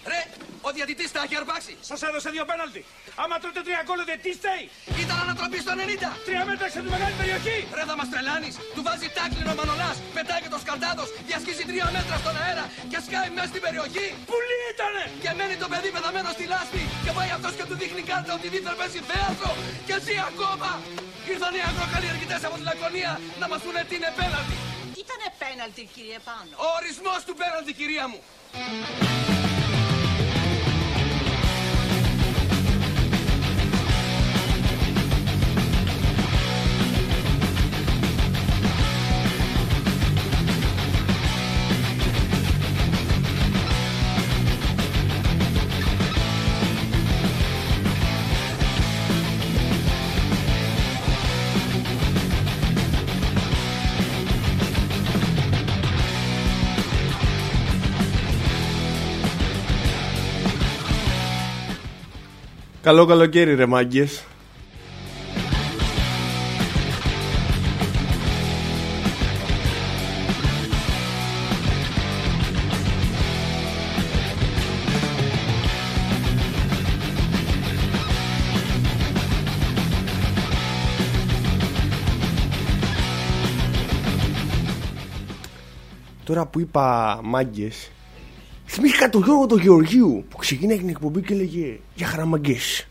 Ρε, ο διαιτητής τα έχει αρπάξει. Σας έδωσε 2 πέναλτι. Άμα τρώτε 3 γκολ, δεν τι στέει. Ήταν ανατροπή στο 90. 3 μέτρα σε τη μεγάλη περιοχή. Ρε, θα μας τρελάνεις. Του βάζει τάκλινο ο Μανολάς, πετάει και το Σκαλτάδος, διασχίζει 3 μέτρα στον αέρα και σκάει μέσα στην περιοχή. Πουλί ήτανε. Και μένει το παιδί πεθαμένο στη λάσπη και πάει αυτός και του δείχνει κάρτα ότι δίθεν παίζει θέατρο. Και ζει ακόμα. Ήρθαν οι αγροκαλλιεργητές από τη Λακωνία να μας πούνε τι είναι πέναλτι. Ήτανε πέναλτι, κύριε Πάνο. Ο ορισμός του πέναλτι, κυρία μου. Καλό καλοκαίρι ρε μάγκες. Τώρα που είπα μάγκες, θυμήθηκα τον Γιώργο τον Γεωργίου που ξεκίνησε την εκπομπή και έλεγε για χαραμαγκές.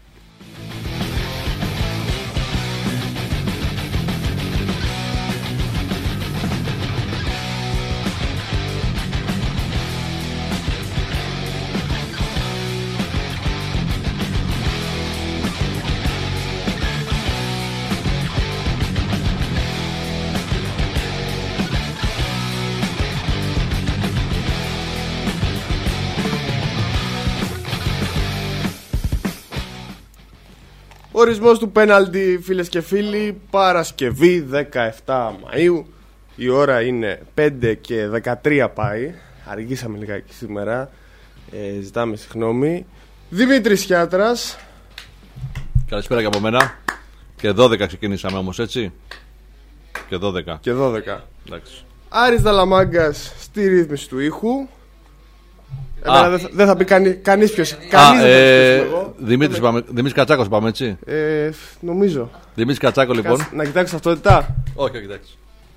Ορισμός του πέναλτι, φίλες και φίλοι, Παρασκευή 17 Μαΐου. Η ώρα είναι 5 και 13 πάει. Αργήσαμε λιγάκι σήμερα, ζητάμε συγγνώμη. Δημήτρης Χιάτρας. Καλησπέρα και από μένα. Και 12 ξεκινήσαμε όμως, έτσι. Και 12. Και 12. Εντάξει. Άρης Δαλαμάγκας στη ρύθμιση του ήχου. Δεν θα πει κανείς ποιος. Δημήτρης Κατσάκος πάμε, έτσι. Νομίζω. Δημήτρης Κατσάκο, λοιπόν. Να κοιτάξεις ταυτότητα. Όχι, κοιτάξεις.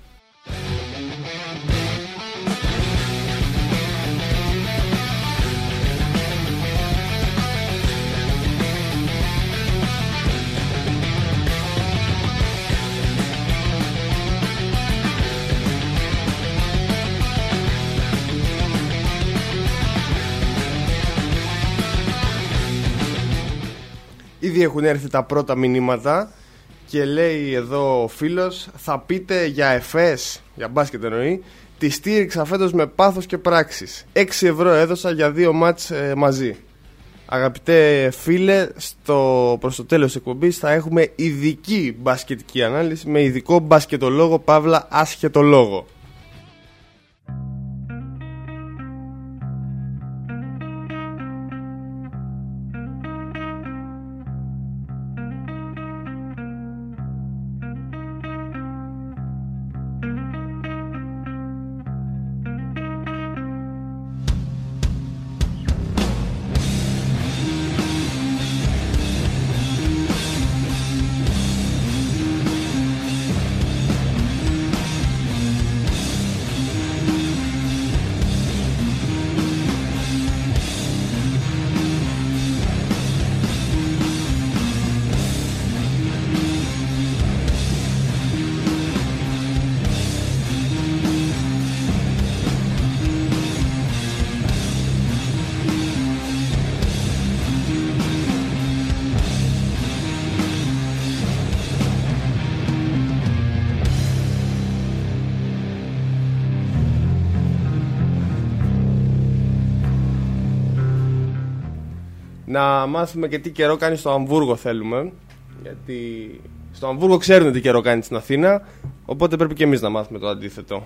Ήδη έχουν έρθει τα πρώτα μηνύματα και λέει εδώ ο φίλος, θα πείτε για ΕΦΕΣ, για μπάσκετ εννοεί, τη στήριξα φέτος με πάθος και πράξεις. 6 ευρώ έδωσα για 2 μάτς μαζί. Αγαπητέ φίλε, προς το τέλος της εκπομπής θα έχουμε ειδική μπασκετική ανάλυση με ειδικό μπασκετολόγο παύλα άσχετολόγο. Να μάθουμε και τι καιρό κάνει στο Αμβούργο θέλουμε. Γιατί στο Αμβούργο ξέρουν τι καιρό κάνει στην Αθήνα. Οπότε πρέπει και εμείς να μάθουμε το αντίθετο.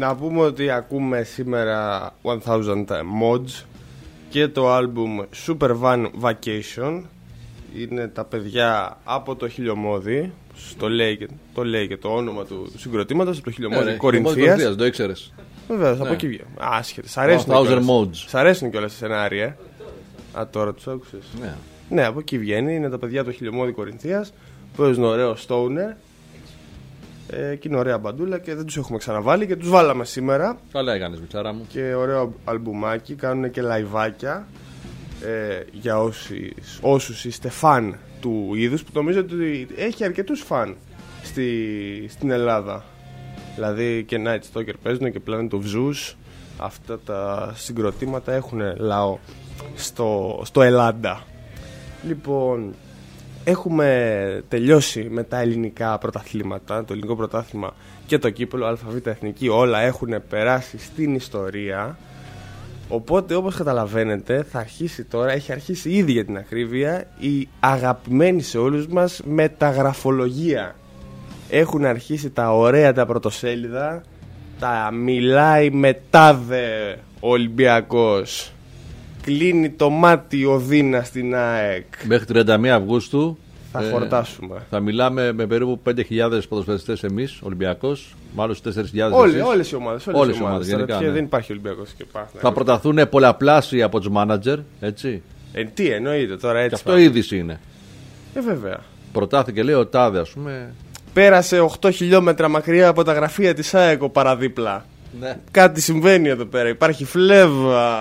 Να πούμε ότι ακούμε σήμερα 1000 Mods και το άλμπουμ Super Van Vacation. Είναι τα παιδιά από το Χιλιομώδη. Το λέει και το όνομα του συγκροτήματος, από το Χιλιομώδη Κορινθίας. Το ήξερες. Βεβαίως, από εκεί βγαίνει. Άσχετες. Σ' αρέσουν κιόλας τα σενάρια. Τώρα τους άκουσες. Ναι, από εκεί βγαίνει. Είναι τα παιδιά από το Χιλιομώδη Κορινθίας. Παίζουν ωραίο stoner. Και είναι ωραία μπαντούλα και δεν τους έχουμε ξαναβάλει και τους βάλαμε σήμερα. Καλά έκανες, μητσάρα μου. Και ωραίο αλμπουμάκι. Κάνουν και λαϊβάκια για όσους είστε φαν του είδους, που νομίζω ότι έχει αρκετούς φαν στην Ελλάδα. Δηλαδή και Night Stalker παίζουν και Planet of Zeus. Αυτά τα συγκροτήματα έχουν λαό στο Ελλάδα. Λοιπόν, έχουμε τελειώσει με τα ελληνικά πρωταθλήματα. Το ελληνικό πρωτάθλημα και το κύπελλο ΑΒ Εθνική, όλα έχουν περάσει στην ιστορία. Οπότε, όπως καταλαβαίνετε, θα αρχίσει τώρα, έχει αρχίσει ήδη για την ακρίβεια, η αγαπημένη σε όλους μας μεταγραφολογία. Έχουν αρχίσει τα ωραία τα πρωτοσέλιδα, τα μιλάει μετά ο Ολυμπιακός. Κλείνει το μάτι ο Δίνα στην ΑΕΚ. Μέχρι 31 Αυγούστου θα χορτάσουμε. Θα μιλάμε με περίπου 5.000 ποδοσφαιριστές εμείς, Ολυμπιακός, με άλλους 4.000. Όλες οι ομάδες. Όλες οι ομάδες γενικά, ναι. Δεν υπάρχει Ολυμπιακός και Πάθνα. Θα προταθούν πολλαπλάσιοι από τους μάνατζερ, έτσι. Τι εννοείται τώρα, έτσι. Και αυτό είδηση είναι. Βέβαια. Προτάθηκε, λέει, ο τάδε, ας πούμε. Πέρασε 8 χιλιόμετρα μακριά από τα γραφεία της ΑΕΚ ο παραδίπλα. Ναι. Κάτι συμβαίνει εδώ πέρα. Υπάρχει φλέβα.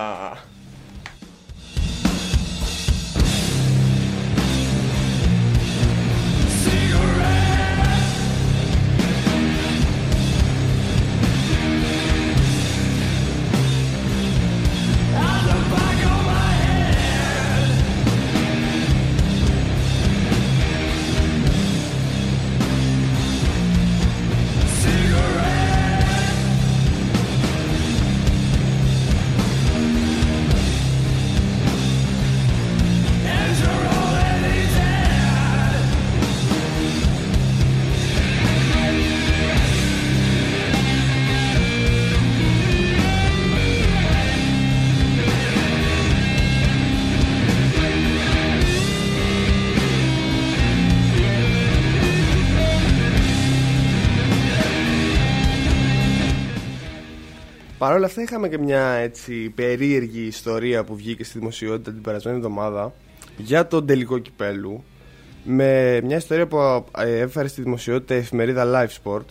Παρ' όλα αυτά είχαμε και μια έτσι περίεργη ιστορία που βγήκε στη δημοσιότητα την περασμένη εβδομάδα για τον τελικό κυπέλλου, με μια ιστορία που έφερε στη δημοσιότητα η εφημερίδα Live Sport,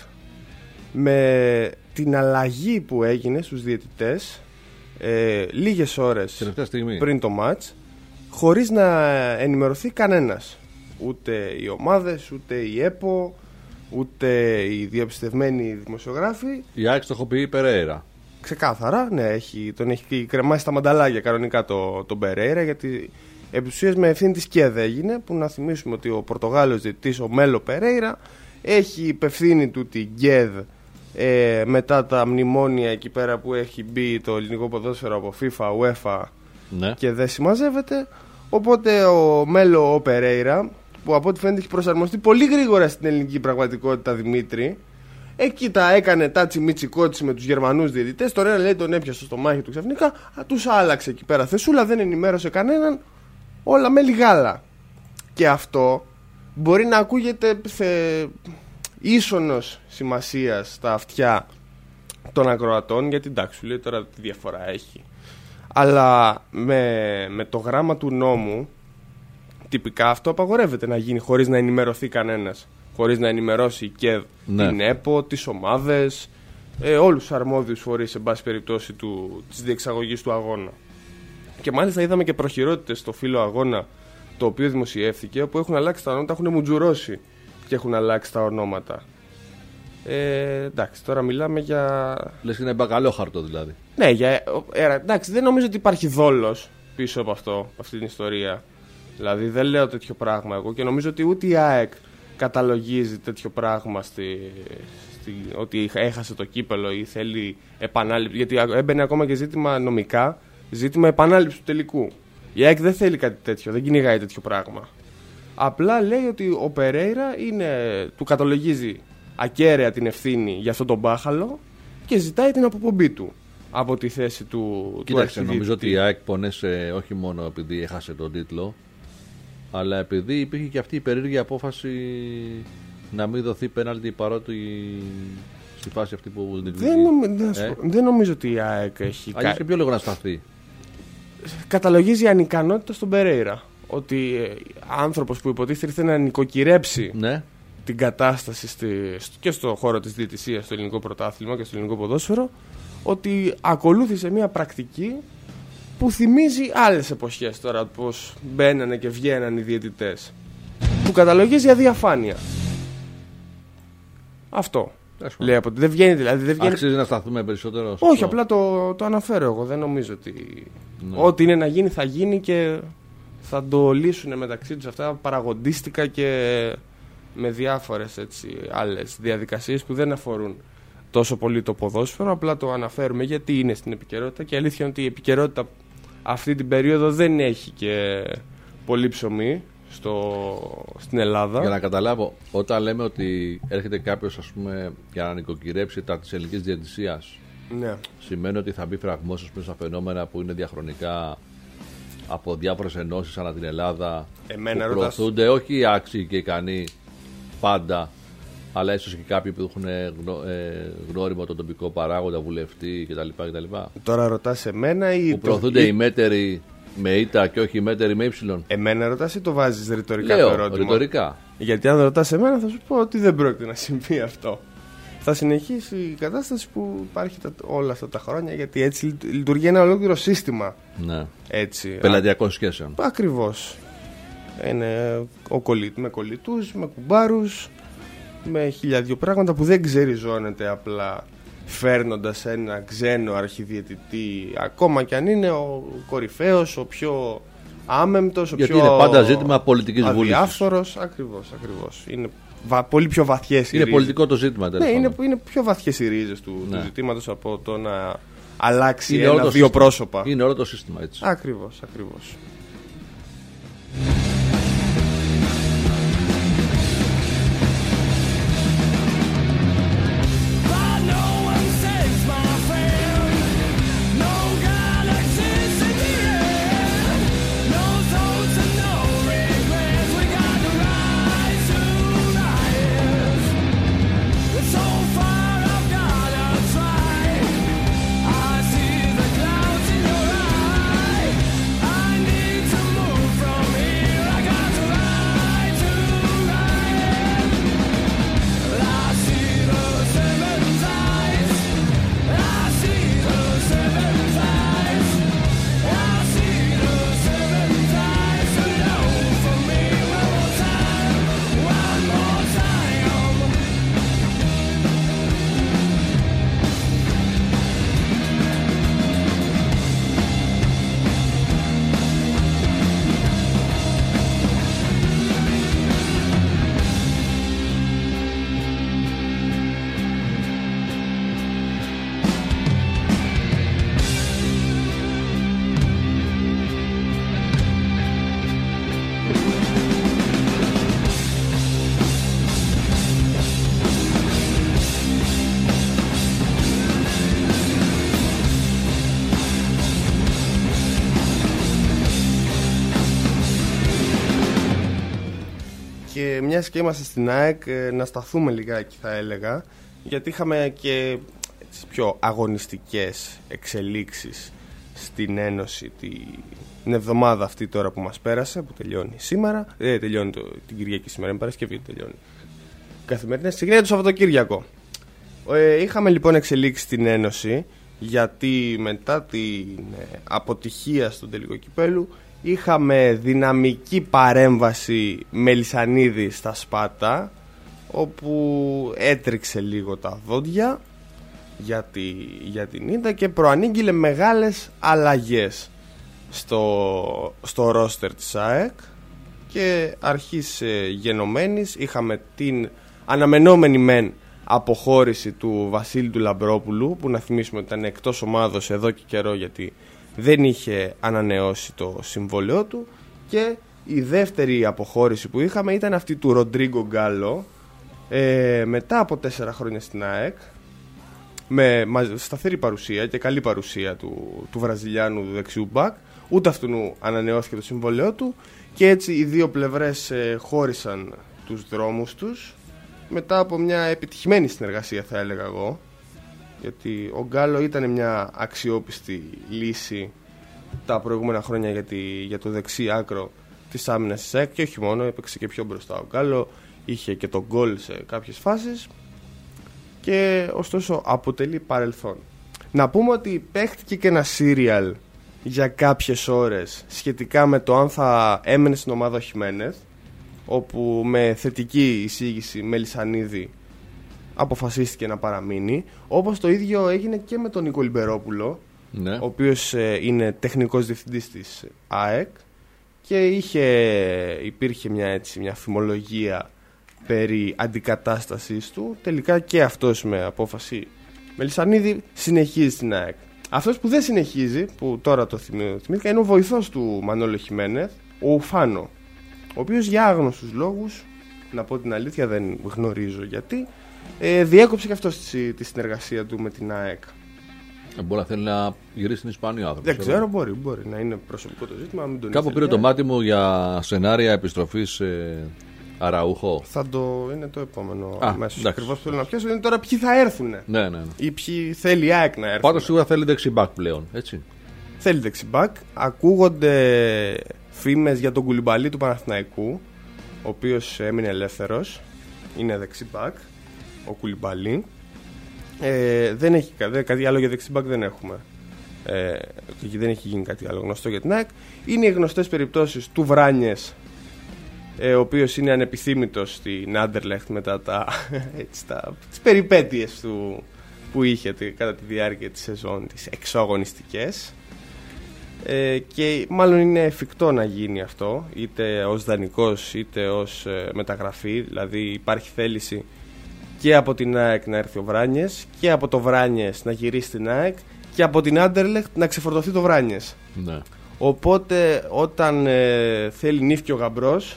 με την αλλαγή που έγινε στους διαιτητές λίγες ώρες πριν το μάτς, χωρίς να ενημερωθεί κανένας, ούτε οι ομάδες, ούτε η ΕΠΟ, ούτε οι διαπιστευμένοι δημοσιογράφοι. Η ΑΕΚ στοχοποιεί Περέιρα. Ξεκάθαρα, ναι, τον έχει κρεμάσει στα μανταλάκια κανονικά τον Περέιρα, γιατί επί της ουσίας με ευθύνη της ΚΕΔ έγινε, που να θυμίσουμε ότι ο Πορτογάλος διαιτητής, ο Μέλο Περέιρα, έχει υπευθύνη του την ΚΕΔ μετά τα μνημόνια εκεί πέρα που έχει μπει το ελληνικό ποδόσφαιρο από FIFA, UEFA, ναι, και δεν συμμαζεύεται. Οπότε ο Μέλο Περέιρα, που από ό,τι φαίνεται έχει προσαρμοστεί πολύ γρήγορα στην ελληνική πραγματικότητα, Δημήτρη, εκεί τα έκανε τάτσι μίτσι κότσι με τους Γερμανούς διαιτητές. Τώρα λέει τον έπιασε στο μάχη του ξαφνικά, τους άλλαξε εκεί πέρα θεσούλα, δεν ενημέρωσε κανέναν, όλα με λιγάλα. Και αυτό μπορεί να ακούγεται ίσονος σημασίας στα αυτιά των ακροατών, γιατί εντάξει, σου λέει τώρα τι διαφορά έχει. Αλλά με το γράμμα του νόμου τυπικά αυτό απαγορεύεται να γίνει χωρίς να ενημερωθεί κανένας, χωρίς να ενημερώσει η ΚΕΔ, ναι, την ΕΠΟ, τις ομάδες, όλους τους αρμόδιους φορείς, σε πάση περιπτώσει, της διεξαγωγής του αγώνα. Και μάλιστα είδαμε και προχειρότητες στο φύλλο αγώνα, το οποίο δημοσιεύθηκε, όπου έχουν αλλάξει τα ονόματα, έχουν μουτζουρώσει και έχουν αλλάξει τα ονόματα. Εντάξει, τώρα μιλάμε για... Λες και είναι μπακαλόχαρτο δηλαδή. Ναι, εντάξει, δεν νομίζω ότι υπάρχει δόλος πίσω από αυτή την ιστορία. Δηλαδή δεν λέω τέτοιο πράγμα εγώ, και νομίζω ότι ούτε η ΑΕΚ καταλογίζει τέτοιο πράγμα ότι έχασε το κύπελλο ή θέλει επανάληψη. Γιατί έμπαινε ακόμα και ζήτημα νομικά, ζήτημα επανάληψη του τελικού. Η ΑΕΚ δεν θέλει κάτι τέτοιο, δεν κυνηγάει τέτοιο πράγμα. Απλά λέει ότι ο Περέιρα του καταλογίζει ακέραια την ευθύνη για αυτόν τον μπάχαλο και ζητάει την αποπομπή του από τη θέση του Κοίταξε, αρχιδιαιτητή. νομίζω ότι η ΑΕΚ πονέσε όχι μόνο επειδή έχασε τον τίτλο, αλλά επειδή υπήρχε και αυτή η περίεργη απόφαση να μην δοθεί πέναλτι παρότι στη φάση αυτή που Δεν νομίζω ότι η ΑΕΚ έχει αλλιώς και πιο λίγο να σταθεί. καταλογίζει ανικανότητα στον Περέιρα. Ότι άνθρωπος που υποτίθεται ήρθε να νοικοκυρέψει Ναι. την κατάσταση και στο χώρο της διαιτησίας στο ελληνικό πρωτάθλημα και στο ελληνικό ποδόσφαιρο, ότι ακολούθησε μια πρακτική που θυμίζει άλλες εποχές τώρα, πως μπαίνανε και βγαίνανε οι διαιτητές, που καταλογίζει αδιαφάνεια. Αυτό λέει από ότι δεν βγαίνει, δηλαδή δεν βγαίνει. Αξίζει να σταθούμε περισσότερο? Όχι, απλά το αναφέρω εγώ. Δεν νομίζω ότι ό,τι είναι να γίνει θα γίνει και θα το λύσουν μεταξύ τους αυτά παραγοντίστικα και με διάφορες άλλες διαδικασίες που δεν αφορούν τόσο πολύ το ποδόσφαιρο. Απλά το αναφέρουμε γιατί είναι στην επικαιρότητα και η αλήθεια είναι ότι η επικαιρότητα αυτή την περίοδο δεν έχει και πολύ ψωμί στην Ελλάδα. Για να καταλάβω, όταν λέμε ότι έρχεται κάποιος, ας πούμε, για να νοικοκυρέψει τα της ελληνικής διαιτησίας, Ναι. σημαίνει ότι θα μπει φραγμός στα φαινόμενα που είναι διαχρονικά από διάφορες ενώσεις ανά την Ελλάδα, Εμένα που ρωτάς. προωθούνται όχι οι άξιοι και ικανοί πάντα, αλλά ίσως και κάποιοι που έχουν γνώριμο τον τοπικό παράγοντα, βουλευτή κτλ. Τώρα ρωτάς εμένα ή Που προωθούνται οι μέτεροι με ήττα και όχι οι μέτεροι με ύψιλον. Εμένα ρωτάς ή το βάζεις ρητορικά το Λέω, ερώτημα? ρητορικά. Γιατί αν ρωτάς εμένα θα σου πω ότι δεν πρόκειται να συμβεί αυτό. Θα συνεχίσει η κατάσταση που υπάρχει όλα αυτά τα χρόνια, γιατί έτσι λειτουργεί ένα ολόκληρο σύστημα. Ναι. Έτσι. Πελατειακών σχέσεων. Ακριβώς. Είναι με κολλητούς, με κουμπάρους, με χιλιάδιο πράγματα που δεν ξεριζώνεται απλά φέρνοντας ένα ξένο αρχιδιαιτητή, ακόμα κι αν είναι ο κορυφαίος, ο πιο άμεμπτος, ο Γιατί πιο είναι πάντα ζήτημα πολιτικής βούλησης. αδιάφορος. Ακριβώς. Είναι πολύ πιο βαθιές οι Είναι ρίζες. πολιτικό το ζήτημα, τέλος Ναι, πάντων. είναι πιο βαθιές οι ρίζες του ζητήματος από το να αλλάξει Είναι όλο το δύο σύστημα. πρόσωπα. Είναι όλο το σύστημα έτσι. Ακριβώς. Και μιας και είμαστε στην ΑΕΚ, να σταθούμε λιγάκι θα έλεγα, γιατί είχαμε και πιο αγωνιστικές εξελίξεις στην Ένωση την εβδομάδα αυτή τώρα που μας πέρασε, που τελειώνει σήμερα. Τελειώνει την Κυριακή σήμερα, είναι Παρασκευή, τελειώνει. Καθημερινά ξεκινάει το Σαββατοκύριακο. Είχαμε λοιπόν εξελίξεις στην Ένωση, γιατί μετά την αποτυχία στον τελικό κυπέλου είχαμε δυναμική παρέμβαση Μελισσανίδη στα Σπάτα, όπου έτρεξε λίγο τα δόντια για την ήττα και προανήγγειλε μεγάλες αλλαγές στο ρόστερ της ΑΕΚ. Και αρχής γενομένης είχαμε την αναμενόμενη μεν αποχώρηση του Βασίλη του Λαμπρόπουλου, που να θυμίσουμε ότι ήταν εκτός ομάδος εδώ και καιρό γιατί δεν είχε ανανεώσει το συμβόλαιό του. Και η δεύτερη αποχώρηση που είχαμε ήταν αυτή του Ροντρίγκο Γκάλο, μετά από 4 χρόνια στην ΑΕΚ, με σταθερή παρουσία και καλή παρουσία του Βραζιλιάνου δεξιού μπακ. Ούτε αυτού ανανεώθηκε το συμβόλαιό του και έτσι οι δύο πλευρές χώρισαν τους δρόμους τους μετά από μια επιτυχημένη συνεργασία, θα έλεγα εγώ, γιατί ο Γκάλο ήταν μια αξιόπιστη λύση τα προηγούμενα χρόνια για το δεξί άκρο της άμυνας της ΑΕΚ και όχι μόνο, έπαιξε και πιο μπροστά ο Γκάλο, είχε και τον γκολ σε κάποιες φάσεις και ωστόσο αποτελεί παρελθόν. Να πούμε ότι παίχτηκε και ένα serial για κάποιες ώρες σχετικά με το αν θα έμενε στην ομάδα ο Χιμένεθ, όπου με θετική εισήγηση Μελισσανίδη αποφασίστηκε να παραμείνει, όπως το ίδιο έγινε και με τον Νίκο Λιμπερόπουλο, ναι, ο οποίος είναι τεχνικός διευθυντής της ΑΕΚ και υπήρχε μια φημολογία περί αντικατάστασης του. Τελικά και αυτός με απόφαση Μελισσανίδη συνεχίζει στην ΑΕΚ. Αυτός που δεν συνεχίζει, που τώρα το θυμήθηκα, είναι ο βοηθός του Μανώλη Χιμένεθ, ο Ουφάνο, ο οποίος για άγνωστους λόγους, να πω την αλήθεια δεν γνωρίζω γιατί, διέκοψε και αυτός τη συνεργασία του με την ΑΕΚ. Μπορεί να θέλει να γυρίσει στην Ισπανία. Δεν ξέρω, μπορεί να είναι προσωπικό το ζήτημα. Μην τον κάπου πήρε το μάτι μου για σενάρια επιστροφής Αραούχο. Είναι το επόμενο αμέσως. Ακριβώς που θέλω να πιάσω είναι τώρα ποιοι θα έρθουν. Ναι. Ή ποιοι θέλει η ΑΕΚ να έρθουν. Πάντως σίγουρα θέλει δεξιμπάκ πλέον, έτσι. Θέλει δεξιμπάκ. Ακούγονται φήμες για τον Κουλιμπαλί του Παναθηναϊκού, ο οποίος έμεινε ελεύθερος. Είναι δεξιμπάκ ο Κουλιμπαλί. Δεν έχει κάτι άλλο για δεξιμπάκ, δεν έχουμε. Δεν έχει γίνει κάτι άλλο γνωστό για την ΑΕΚ. Είναι οι γνωστές περιπτώσεις του Βράνιες, ο οποίος είναι ανεπιθύμητος στην Άντερλεχτ μετά τις περιπέτειες του που είχε κατά τη διάρκεια της σεζόν, τις εξωαγωνιστικές, και μάλλον είναι εφικτό να γίνει αυτό είτε ως δανεικός είτε ως μεταγραφή. Δηλαδή υπάρχει θέληση και από την ΑΕΚ να έρθει ο Βράνιες και από το Βράνιες να γυρίσει στην ΑΕΚ και από την Άντερλεχτ να ξεφορτωθεί το Βράνιες. Ναι. Οπότε όταν θέλει νύφκει ο γαμπρός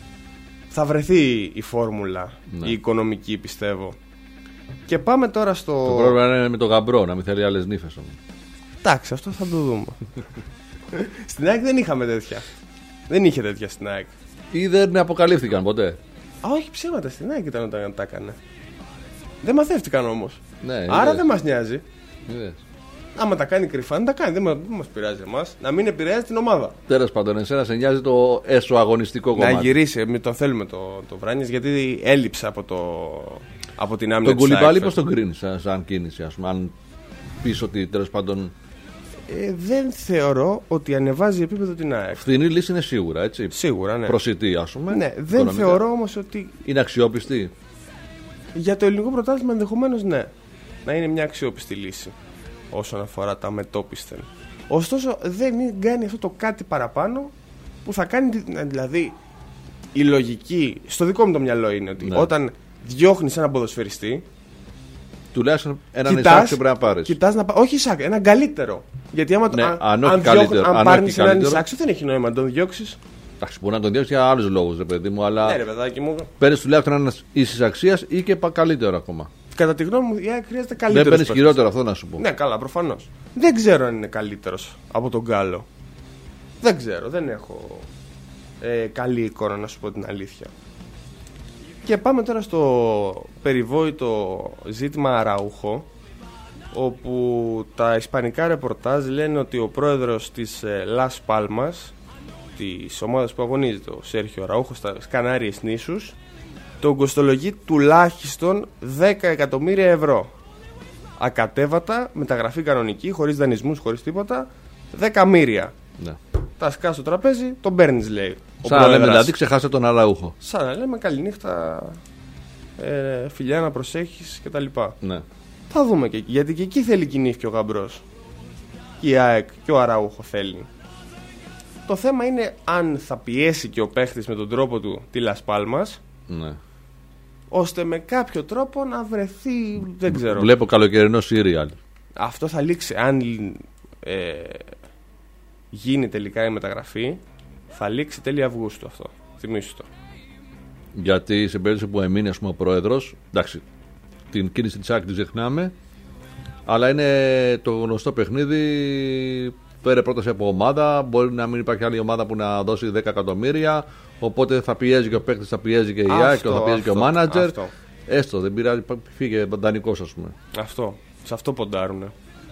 θα βρεθεί η φόρμουλα, ναι, η οικονομική, πιστεύω. Και πάμε τώρα στο... Το πρόβλημα είναι με το γαμπρό, να μην θέλει άλλες νύφες όμως. Εντάξει, αυτό θα το δούμε. Στην ΑΕΚ δεν είχαμε τέτοια. Δεν είχε τέτοια στην ΑΕΚ. Ή δεν αποκαλύφθηκαν ποτέ. Όχι, ψέματα, στην ΑΕΚ ήταν όταν τα έκανε. Δεν μαθεύτηκαν όμως. Ναι, άρα δεν μας νοιάζει. Είδες. Άμα τα κάνει κρυφά, δεν τα κάνει. Δεν μας πειράζει εμάς. Να μην επηρεάζει την ομάδα. Τέλος πάντων, εσένα σε νοιάζει το έσω αγωνιστικό κομμάτι. Να γυρίσει. Εμείς τον θέλουμε το Βράνιες, γιατί έλειψε από την άμυνα. Τον Κουλιμπάλη πώς τον κρίνεις σαν κίνηση, ας πούμε, αν πεις ότι τέλος πάντων. Δεν θεωρώ ότι ανεβάζει επίπεδο την ΑΕΚ. Φθηνή λύση είναι σίγουρα, έτσι. Σίγουρα, ναι. Προσιτή, ας πούμε. Ναι, δεν οικονομικά. Θεωρώ όμως ότι. Είναι αξιόπιστη. Για το ελληνικό πρωτάθλημα ενδεχομένως ναι. Να είναι μια αξιόπιστη λύση όσον αφορά τα μετόπισθεν. Ωστόσο δεν κάνει αυτό το κάτι παραπάνω που θα κάνει. Δηλαδή η λογική στο δικό μου το μυαλό είναι ότι, ναι, όταν διώχνεις έναν ποδοσφαιριστή, τουλάχιστον έναν εισάξιο πρέπει να πάρεις. Κοιτάς να όχι εισάξιο, έναν καλύτερο. Γιατί άμα ναι, αν πάρεις έναν εισάξιο δεν έχει νόημα να τον διώξεις. Εντάξει, μπορεί να τον διώξεις για άλλους λόγους, ρε παιδί μου, αλλά. Ναι, ρε παιδάκι μου. Παίρνεις τουλάχιστον έναν ίσης αξίας ή και καλύτερο ακόμα. Κατά τη γνώμη μου, η ΑΕΚ χρειάζεται καλύτερο. Δεν παίρνεις χειρότερο, αυτό να σου πω. Ναι, καλά, προφανώς. Δεν ξέρω αν είναι καλύτερος από τον Γκάλο. Δεν ξέρω, δεν έχω καλή εικόνα, να σου πω την αλήθεια. Και πάμε τώρα στο περιβόητο ζήτημα Αραούχο, όπου τα ισπανικά ρεπορτάζ λένε ότι ο πρόεδρος της Las Palmas, της ομάδας που αγωνίζεται, ο Σέρχιο Αραούχο, στα Κανάριες νήσους, τον κοστολογεί τουλάχιστον 10 εκατομμύρια ευρώ. Ακατέβατα, μεταγραφή κανονική, χωρίς δανεισμούς, χωρίς τίποτα, 10 μύρια. Ναι. Τα σκά στο τραπέζι, τον παίρνεις, λέει. Σαν να λέμε δηλαδή, ξεχάσε τον Αραούχο. Σαν να λέμε καληνύχτα, φιλιά να προσέχεις κτλ. Ναι. Θα δούμε και εκεί, γιατί και εκεί θέλει κινήθηκε και ο γαμπρός. Και η ΑΕΚ και ο Αραούχο θέλει. Το θέμα είναι αν θα πιέσει και ο παίχτης με τον τρόπο του τη Las Palmas, ναι, ώστε με κάποιο τρόπο να βρεθεί, δεν ξέρω. Βλέπω καλοκαιρινό σύριαλ. Αυτό θα λήξει. Αν γίνει τελικά η μεταγραφή, θα λήξει τέλη Αυγούστου αυτό. Θυμήσου το. Γιατί σε περίπτωση που εμείνει, ας πούμε, ο πρόεδρος, εντάξει, την κίνηση της ΑΕΚ τη ξεχνάμε, Αλλά είναι το γνωστό παιχνίδι. Φέρε πρόταση από ομάδα. Μπορεί να μην υπάρχει άλλη ομάδα που να δώσει 10 εκατομμύρια. Οπότε θα πιέζει και ο παίκτης, θα πιέζει και η ΑΕΚ, θα πιέζει και ο μάνατζερ. Έστω, δεν πειράζει, φύγε δανεικός, ας πούμε. Αυτό. Σε αυτό ποντάρουνε.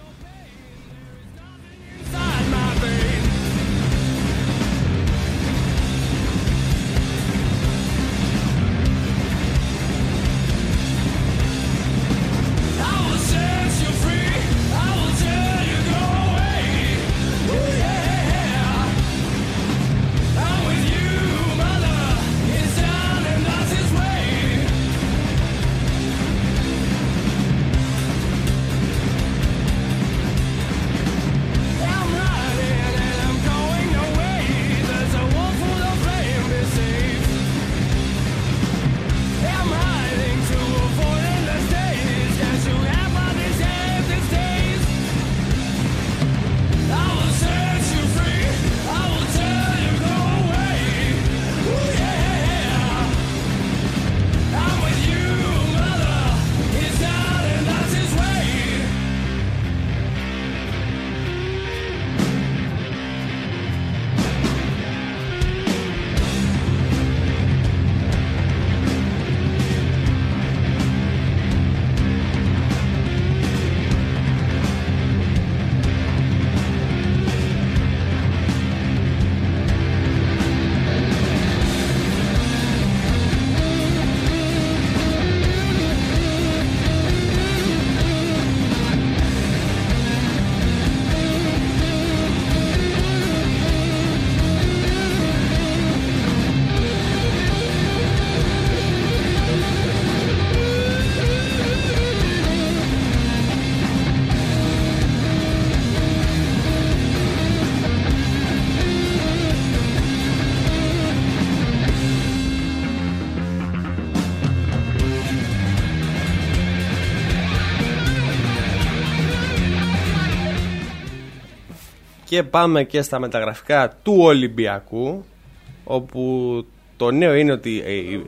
Και πάμε και στα μεταγραφικά του Ολυμπιακού, όπου το νέο είναι ότι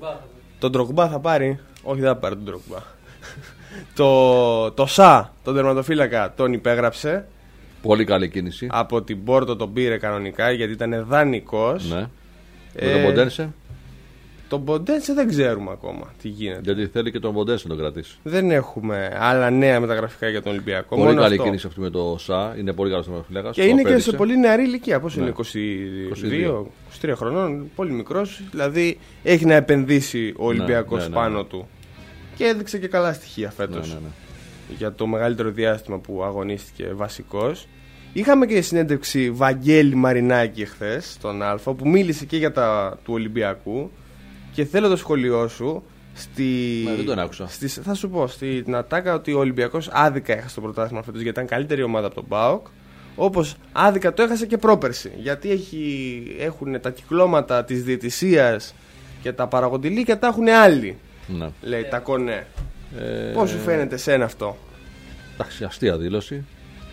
τον Ντρογκμπά θα πάρει. Όχι, δεν θα πάρει τον Ντρογκμπά. Το Σα, τον τερματοφύλακα, τον υπέγραψε. Πολύ καλή κίνηση. Από την Πόρτο τον πήρε κανονικά, γιατί ήταν δανεικός. Ναι. Με τον Ποντένσε. Τον Ποντένσε δεν ξέρουμε ακόμα τι γίνεται. Γιατί θέλει και τον Ποντένσε να τον κρατήσει. Δεν έχουμε άλλα νέα μεταγραφικά για τον Ολυμπιακό. Πολύ καλή κίνηση αυτή με το Σα. Είναι πολύ καλό τερματοφύλακας. Και είναι και σε πολύ νεαρή ηλικία. Πόσο είναι, 22-23 χρονών. Πολύ μικρός. Δηλαδή έχει να επενδύσει ο Ολυμπιακός πάνω του. Και έδειξε και καλά στοιχεία φέτος. Για το μεγαλύτερο διάστημα που αγωνίστηκε βασικός. Είχαμε και συνέντευξη Βαγγέλη Μαρινάκη χθες στον Α, που μίλησε και για τα του Ολυμπιακού. Και θέλω το σχολείο σου δεν τον άκουσα. Θα σου πω στην ατάκα ότι ο Ολυμπιακός άδικα έχασε το πρωτάθλημα φέτος, γιατί ήταν καλύτερη ομάδα από τον ΠΑΟΚ. Όπως άδικα το έχασε και πρόπερση. Γιατί έχουν τα κυκλώματα της διαιτησίας και τα παραγοντιλή και τα έχουν άλλοι. Ναι. Λέει τα κονέ. Πώς σου φαίνεται σένα αυτό? Εντάξει, αστεία δήλωση.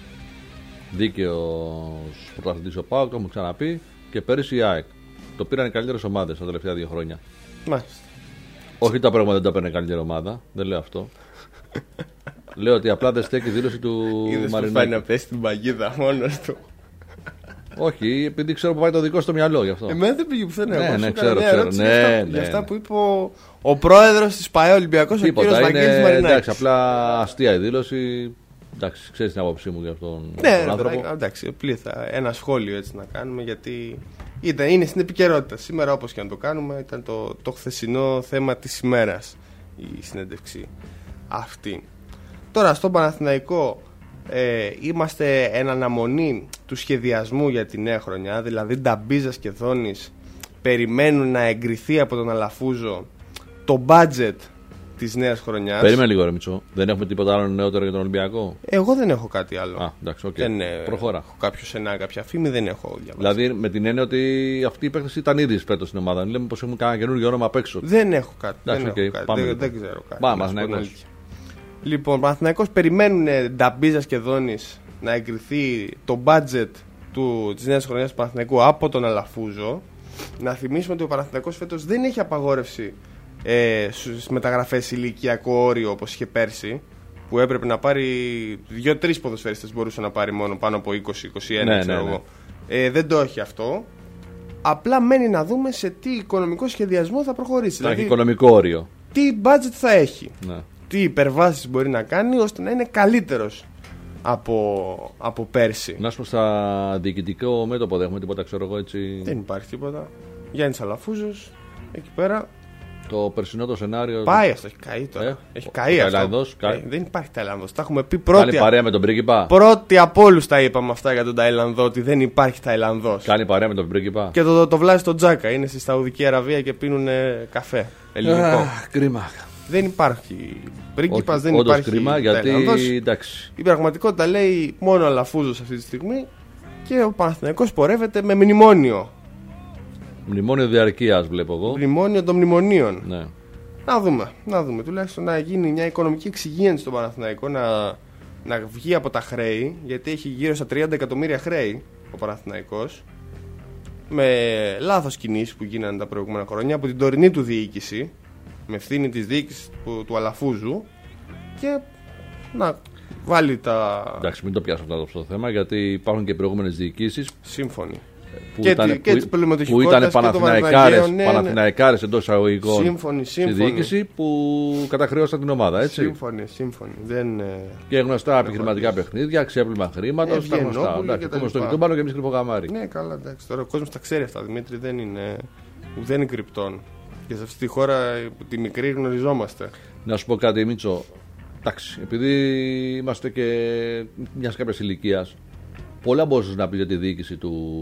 Δίκαιος πρωταθλητής ο ΠΑΟΚ, το έχουμε ξαναπεί. Και πέρυσι η ΑΕΚ. Το πήραν οι καλύτερες ομάδες τα τελευταία 2 χρόνια. Μάλιστα. Όχι τα πράγματα δεν τα παίρνει καλύτερη ομάδα. Δεν λέω αυτό. Λέω ότι απλά δεν στέκει η δήλωση του Μαρινάκη. Είδες πάει να πέσει την παγίδα μόνος του. Όχι, επειδή ξέρω που πάει το δικό στο μυαλό γι' αυτό. Εμένα δεν πήγε πουθενά. Ναι, ξέρω. Για αυτά που είπε ο πρόεδρος της ΠΑΕ Ολυμπιακός, ο κύριος Βαγγέλης Μαρινάκης. Εντάξει, απλά αστεία η δήλωση. Εντάξει, ξέρεις την άποψή μου για αυτόν τον άνθρωπο. Εντάξει, πλήθα. Ένα σχόλιο έτσι να κάνουμε, γιατί είναι στην επικαιρότητα. Σήμερα, όπως και να το κάνουμε, ήταν το χθεσινό θέμα της ημέρας η συνέντευξη αυτή. Τώρα στον Παναθηναϊκό είμαστε εν αναμονή του σχεδιασμού για τη νέα χρονιά. Δηλαδή Νταμπίζας και Δόνης περιμένουν να εγκριθεί από τον Αλαφούζο το budget της νέας χρονιάς. Περίμενε λίγο ρε Μητσό. Δεν έχουμε τίποτα άλλο νεότερο για τον Ολυμπιακό? Εγώ δεν έχω κάτι άλλο. Α, εντάξει, okay. Προχώρα. Έχω κάποιο σενάριο, κάποια φήμη, δεν έχω διαβάσει. Δηλαδή με την έννοια ότι αυτοί οι παίκτες ήταν ήδη φέτος στην ομάδα. Λέμε πως έχουν κανένα καινούργιο όνομα απ' έξω. Δεν έχω κάτι. Εντάξει, δεν ξέρω κάτι. Πάμε, λοιπόν, Παναθηναϊκός περιμένουν Νταμπίζας και Δόνης να εγκριθεί το budget της νέας χρονιάς του Παναθηναϊκού από τον Αλαφούζο. Να θυμίσουμε ότι ο Παναθηναϊκός φέτος δεν έχει απαγόρευση στις μεταγραφές ηλικιακό όριο όπως είχε πέρσι. που έπρεπε να πάρει 2-3 ποδοσφαιριστές μπορούσε να πάρει μόνο πάνω από 20-21, Ναι, ξέρω ναι. εγώ. Δεν το έχει αυτό. Απλά μένει να δούμε σε τι οικονομικό σχεδιασμό θα προχωρήσει. Θα έχει οικονομικό όριο. Τι budget θα έχει. Ναι. Τι υπερβάσεις μπορεί να κάνει ώστε να είναι καλύτερος από πέρσι. Να σου πω, στα διοικητικό μέτωπο δεν έχουμε τίποτα, ξέρω εγώ έτσι. Δεν υπάρχει τίποτα. Γιάννης Αλαφούζος, εκεί πέρα. Το περσινό το σενάριο. Πάει αυτό, έχει καεί τώρα. Έχει καεί αυτό. Ταϊλανδός, Δεν υπάρχει Ταϊλανδός. Τα έχουμε πει Κάνει πρώτη. παρέα με τον πρίγκιπα. Πρώτοι από όλους τα είπαμε αυτά για τον Ταϊλανδό, ότι δεν υπάρχει Ταϊλανδός. Κάνει παρέα με τον πρίγκιπα. Και το βλάζει στο Τζάκα. Είναι στη Σαουδική Αραβία και πίνουν καφέ ελληνικό. Κρίμα. Δεν υπάρχει πρίγκιπας, δεν Όντως υπάρχει κρίμα, γιατί Ταϊλανδός. εντάξει. Η πραγματικότητα λέει μόνο Αλαφούζος αυτή τη στιγμή και ο Παναθηναϊκός πορεύεται με μνημόνιο. Μνημόνιο διαρκείας βλέπω εγώ. Μνημόνιο των μνημονίων. Ναι. Να δούμε. Τουλάχιστον να γίνει μια οικονομική εξυγίανση στον Παναθηναϊκό, να βγει από τα χρέη, γιατί έχει γύρω στα 30 εκατομμύρια χρέη ο Παναθηναϊκός, με λάθος κινήσεις που γίνανε τα προηγούμενα χρόνια από την τωρινή του διοίκηση, με ευθύνη της διοίκησης του Αλαφούζου, και να βάλει τα. Εντάξει, μην το πιάσω αυτό το θέμα, γιατί υπάρχουν και προηγούμενες διοικήσεις Σύμφωνοι. που Και ήταν, τη- και της που πολυμετοχικότητας ήταν και των Παναθηναϊκάρες, Παναθηναϊκαίων, ναι, ναι. Παναθηναϊκάρες εντός εισαγωγικών Σύμφωνοι. στη διοίκηση που καταχρεώσαν την ομάδα, έτσι. Σύμφωνοι. Δεν. Και γνωστά επιχειρηματικά παιχνίδια, ξέπλυμα χρήματος, τα Ευγενόπουλοι γνωστά. και Εντάξει, τα πούμε στο λοιπά. Βιτούμπαλο και εμείς κρυφογαμάρι. Ναι, καλά, εντάξει. Τώρα ο κόσμος τα ξέρει αυτά, Δημήτρη, δεν είναι κρυπτόν. Και σε αυτή τη χώρα, τη μικρή, γνωριζόμαστε. Να σου πω κάτι, Μίτσο. Εντάξει, επειδή είμαστε και μια κάποια ηλικία, πολλά μπορούσε να πει για τη διοίκηση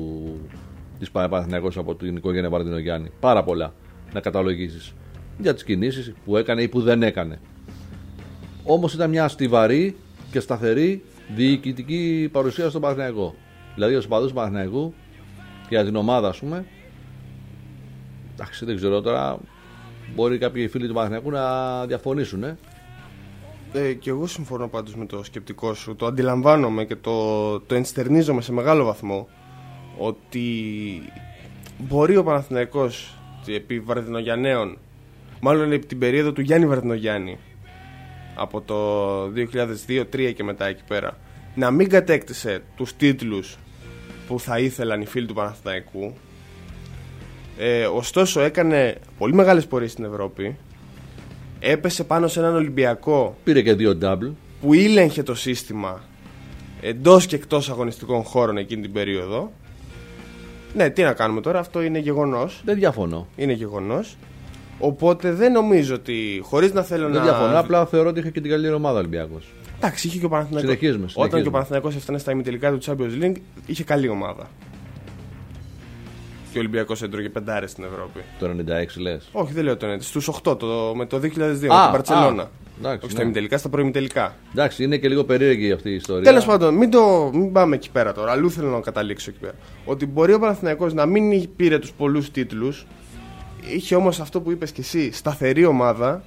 της Παναθηναϊκός από την οικογένεια Βαρδινογιάννη. Πάρα πολλά να καταλογίσεις για τις κινήσεις που έκανε ή που δεν έκανε. Όμως ήταν μια στιβαρή και σταθερή διοικητική παρουσία στον Παναθηναϊκό. Δηλαδή, ο οπαδούς του Παναθηναϊκού και για την ομάδα, ας πούμε. Εντάξει, δεν ξέρω τώρα. Μπορεί κάποιοι φίλοι του Παναθηναϊκού να διαφωνήσουν, Και εγώ συμφωνώ πάντως με το σκεπτικό σου. Το αντιλαμβάνομαι και το ενστερνίζομαι σε μεγάλο βαθμό, ότι μπορεί ο Παναθηναϊκός επί Βαρδινογιανναίων, μάλλον επί την περίοδο του Γιάννη Βαρδινογιάννη, από το 2002-2003 και μετά εκεί πέρα, να μην κατέκτησε τους τίτλους που θα ήθελαν οι φίλοι του Παναθηναϊκού. Ωστόσο έκανε πολύ μεγάλες πορείες στην Ευρώπη. Έπεσε πάνω σε έναν Ολυμπιακό Πήρε και 2 double. που ήλεγχε το σύστημα εντός και εκτός αγωνιστικών χώρων εκείνη την περίοδο. Ναι, τι να κάνουμε τώρα, αυτό είναι γεγονός. Δεν διαφωνώ. Είναι γεγονός. Οπότε δεν νομίζω ότι, χωρίς να θέλω Δεν να. διαφωνώ. Απλά θεωρώ ότι είχε και την καλύτερη ομάδα ο Ολυμπιακός. Εντάξει, είχε και ο Παναθηναϊκός. Συνεχίζουμε. Όταν και ο Παναθηναϊκός έφτανε στα ημιτελικά του Champions League, είχε καλή ομάδα. Και ο Ολυμπιακός έτρωγε πεντάρες στην Ευρώπη. Το 96 λες. Όχι, δεν λέω το 90, στους 8 με το 2002 με την Μπαρτσελώνα. Εντάξει, Όχι στα ναι. ημιτελικά, στα προημιτελικά. Εντάξει, είναι και λίγο περίεργη αυτή η ιστορία. Τέλος πάντων, μην πάμε εκεί πέρα τώρα. Αλλού θέλω να καταλήξω εκεί πέρα. Ότι μπορεί ο Παναθηναϊκός να μην πήρε τους πολλούς τίτλους, είχε όμως αυτό που είπες και εσύ, σταθερή ομάδα,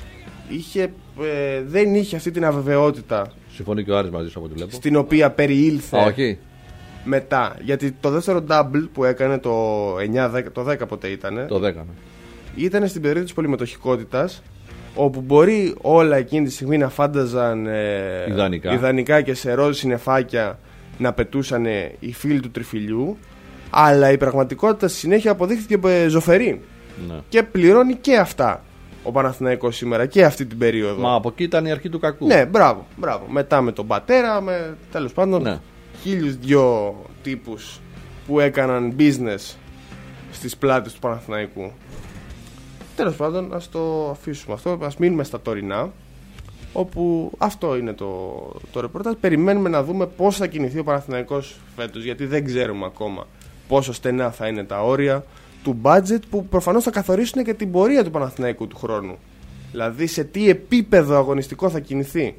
δεν είχε αυτή την αβεβαιότητα Συμφωνεί και ο Άρης μαζί σου από ό,τι βλέπω. στην οποία περιήλθε Όχι. μετά. Γιατί το δεύτερο double που έκανε το 9-10, το 10 ποτέ ήτανε, Το 10. ήταν στην περίοδο της πολυμετοχικότητας, όπου μπορεί όλα εκείνη τη στιγμή να φάνταζαν ιδανικά και σε ροζ συννεφάκια να πετούσαν οι φίλοι του τριφυλιού, αλλά η πραγματικότητα στη συνέχεια αποδείχθηκε ζωφερή. Ναι. Και πληρώνει και αυτά ο Παναθηναϊκός σήμερα και αυτή την περίοδο. Μα από εκεί ήταν η αρχή του κακού. Ναι, μπράβο. Μετά με τον πατέρα, τέλος πάντων, Ναι. 1002 τύπους που έκαναν business στις πλάτες του Παναθηναϊκού. Τέλος πάντων, ας το αφήσουμε αυτό, ας μείνουμε στα τωρινά, όπου αυτό είναι το ρεπορτάζ. Περιμένουμε να δούμε πώς θα κινηθεί ο Παναθηναϊκός φέτος, γιατί δεν ξέρουμε ακόμα πόσο στενά θα είναι τα όρια του budget, που προφανώς θα καθορίσουν και την πορεία του Παναθηναϊκού του χρόνου. Δηλαδή σε τι επίπεδο αγωνιστικό θα κινηθεί.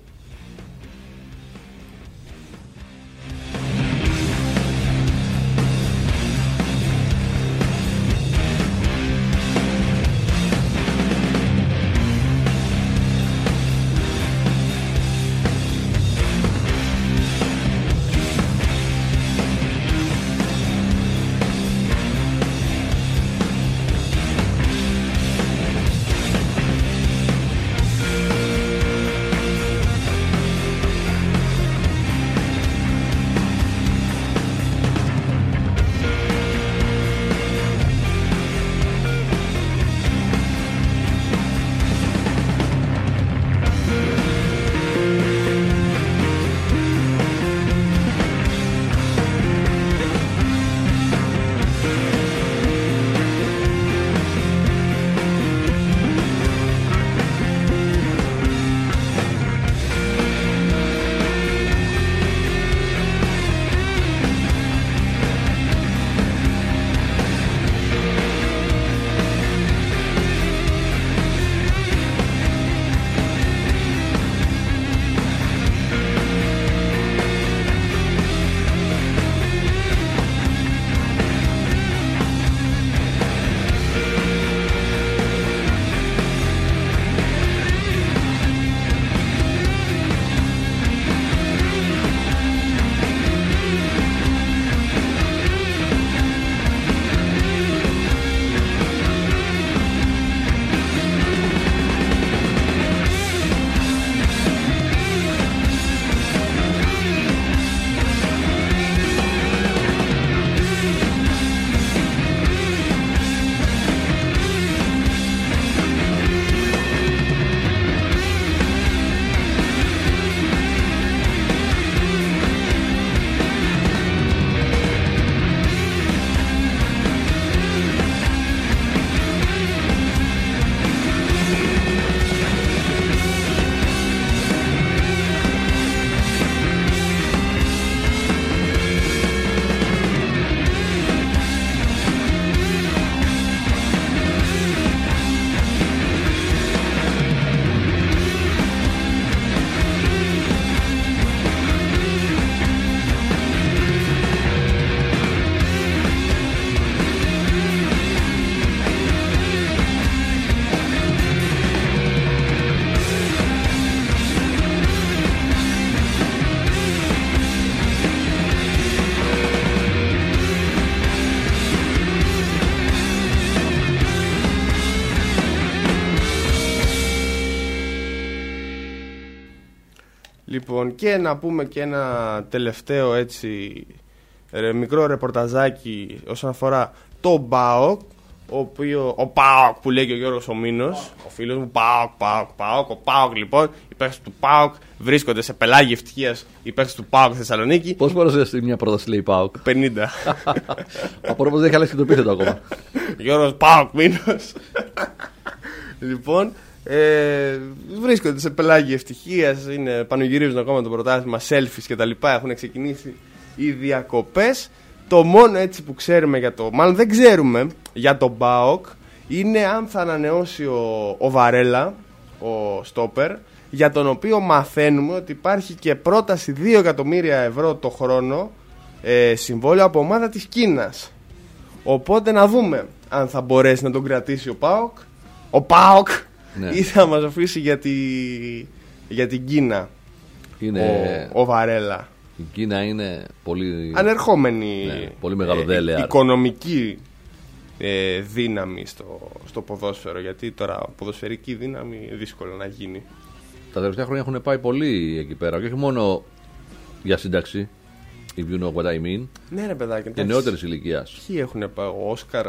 Λοιπόν, και να πούμε και ένα τελευταίο έτσι μικρό ρεπορταζάκι όσον αφορά το ΠΑΟΚ. Ο ΠΑΟΚ που λέει και ο Γιώργος ο Μήνος, ο φίλος μου, ΠΑΟΚ. Ο ΠΑΟΚ λοιπόν, οι παίκτες του ΠΑΟΚ βρίσκονται σε πελάγι ευτυχίας, οι παίκτες του ΠΑΟΚ στη Θεσσαλονίκη. Πώς μπορείς μια πρόταση λέει ΠΑΟΚ? 50. Απορώ πως δεν έχει αλλάξει και το επίθετο ακόμα. Γιώργος ΠΑΟΚ Μήνος. Λοιπόν, βρίσκονται σε πελάγι ευτυχίας, πανηγυρίζουν ακόμα το πρωτάθλημα, selfies κτλ. Έχουν ξεκινήσει οι διακοπές. Το μόνο έτσι που ξέρουμε μάλλον δεν ξέρουμε για τον ΠΑΟΚ είναι αν θα ανανεώσει ο Βαρέλα, ο στόπερ, για τον οποίο μαθαίνουμε ότι υπάρχει και πρόταση 2 εκατομμύρια ευρώ το χρόνο συμβόλαιο από ομάδα της Κίνας. Οπότε να δούμε αν θα μπορέσει να τον κρατήσει ο ΠΑΟΚ ναι. Ή θα μας αφήσει για την Κίνα ο Βαρέλα. Η Κίνα είναι πολύ ανερχόμενη, ναι, πολύ μεγάλο οικονομική δύναμη στο ποδόσφαιρο. Γιατί τώρα ποδοσφαιρική δύναμη δύσκολο να γίνει. Τα τελευταία χρόνια έχουν πάει πολύ εκεί πέρα και όχι μόνο για σύνταξη. If you know what I mean. Ναι, ρε παιδάκι. Και νεότερης ηλικίας. Ποιοι έχουν πάει, ο Όσκαρ,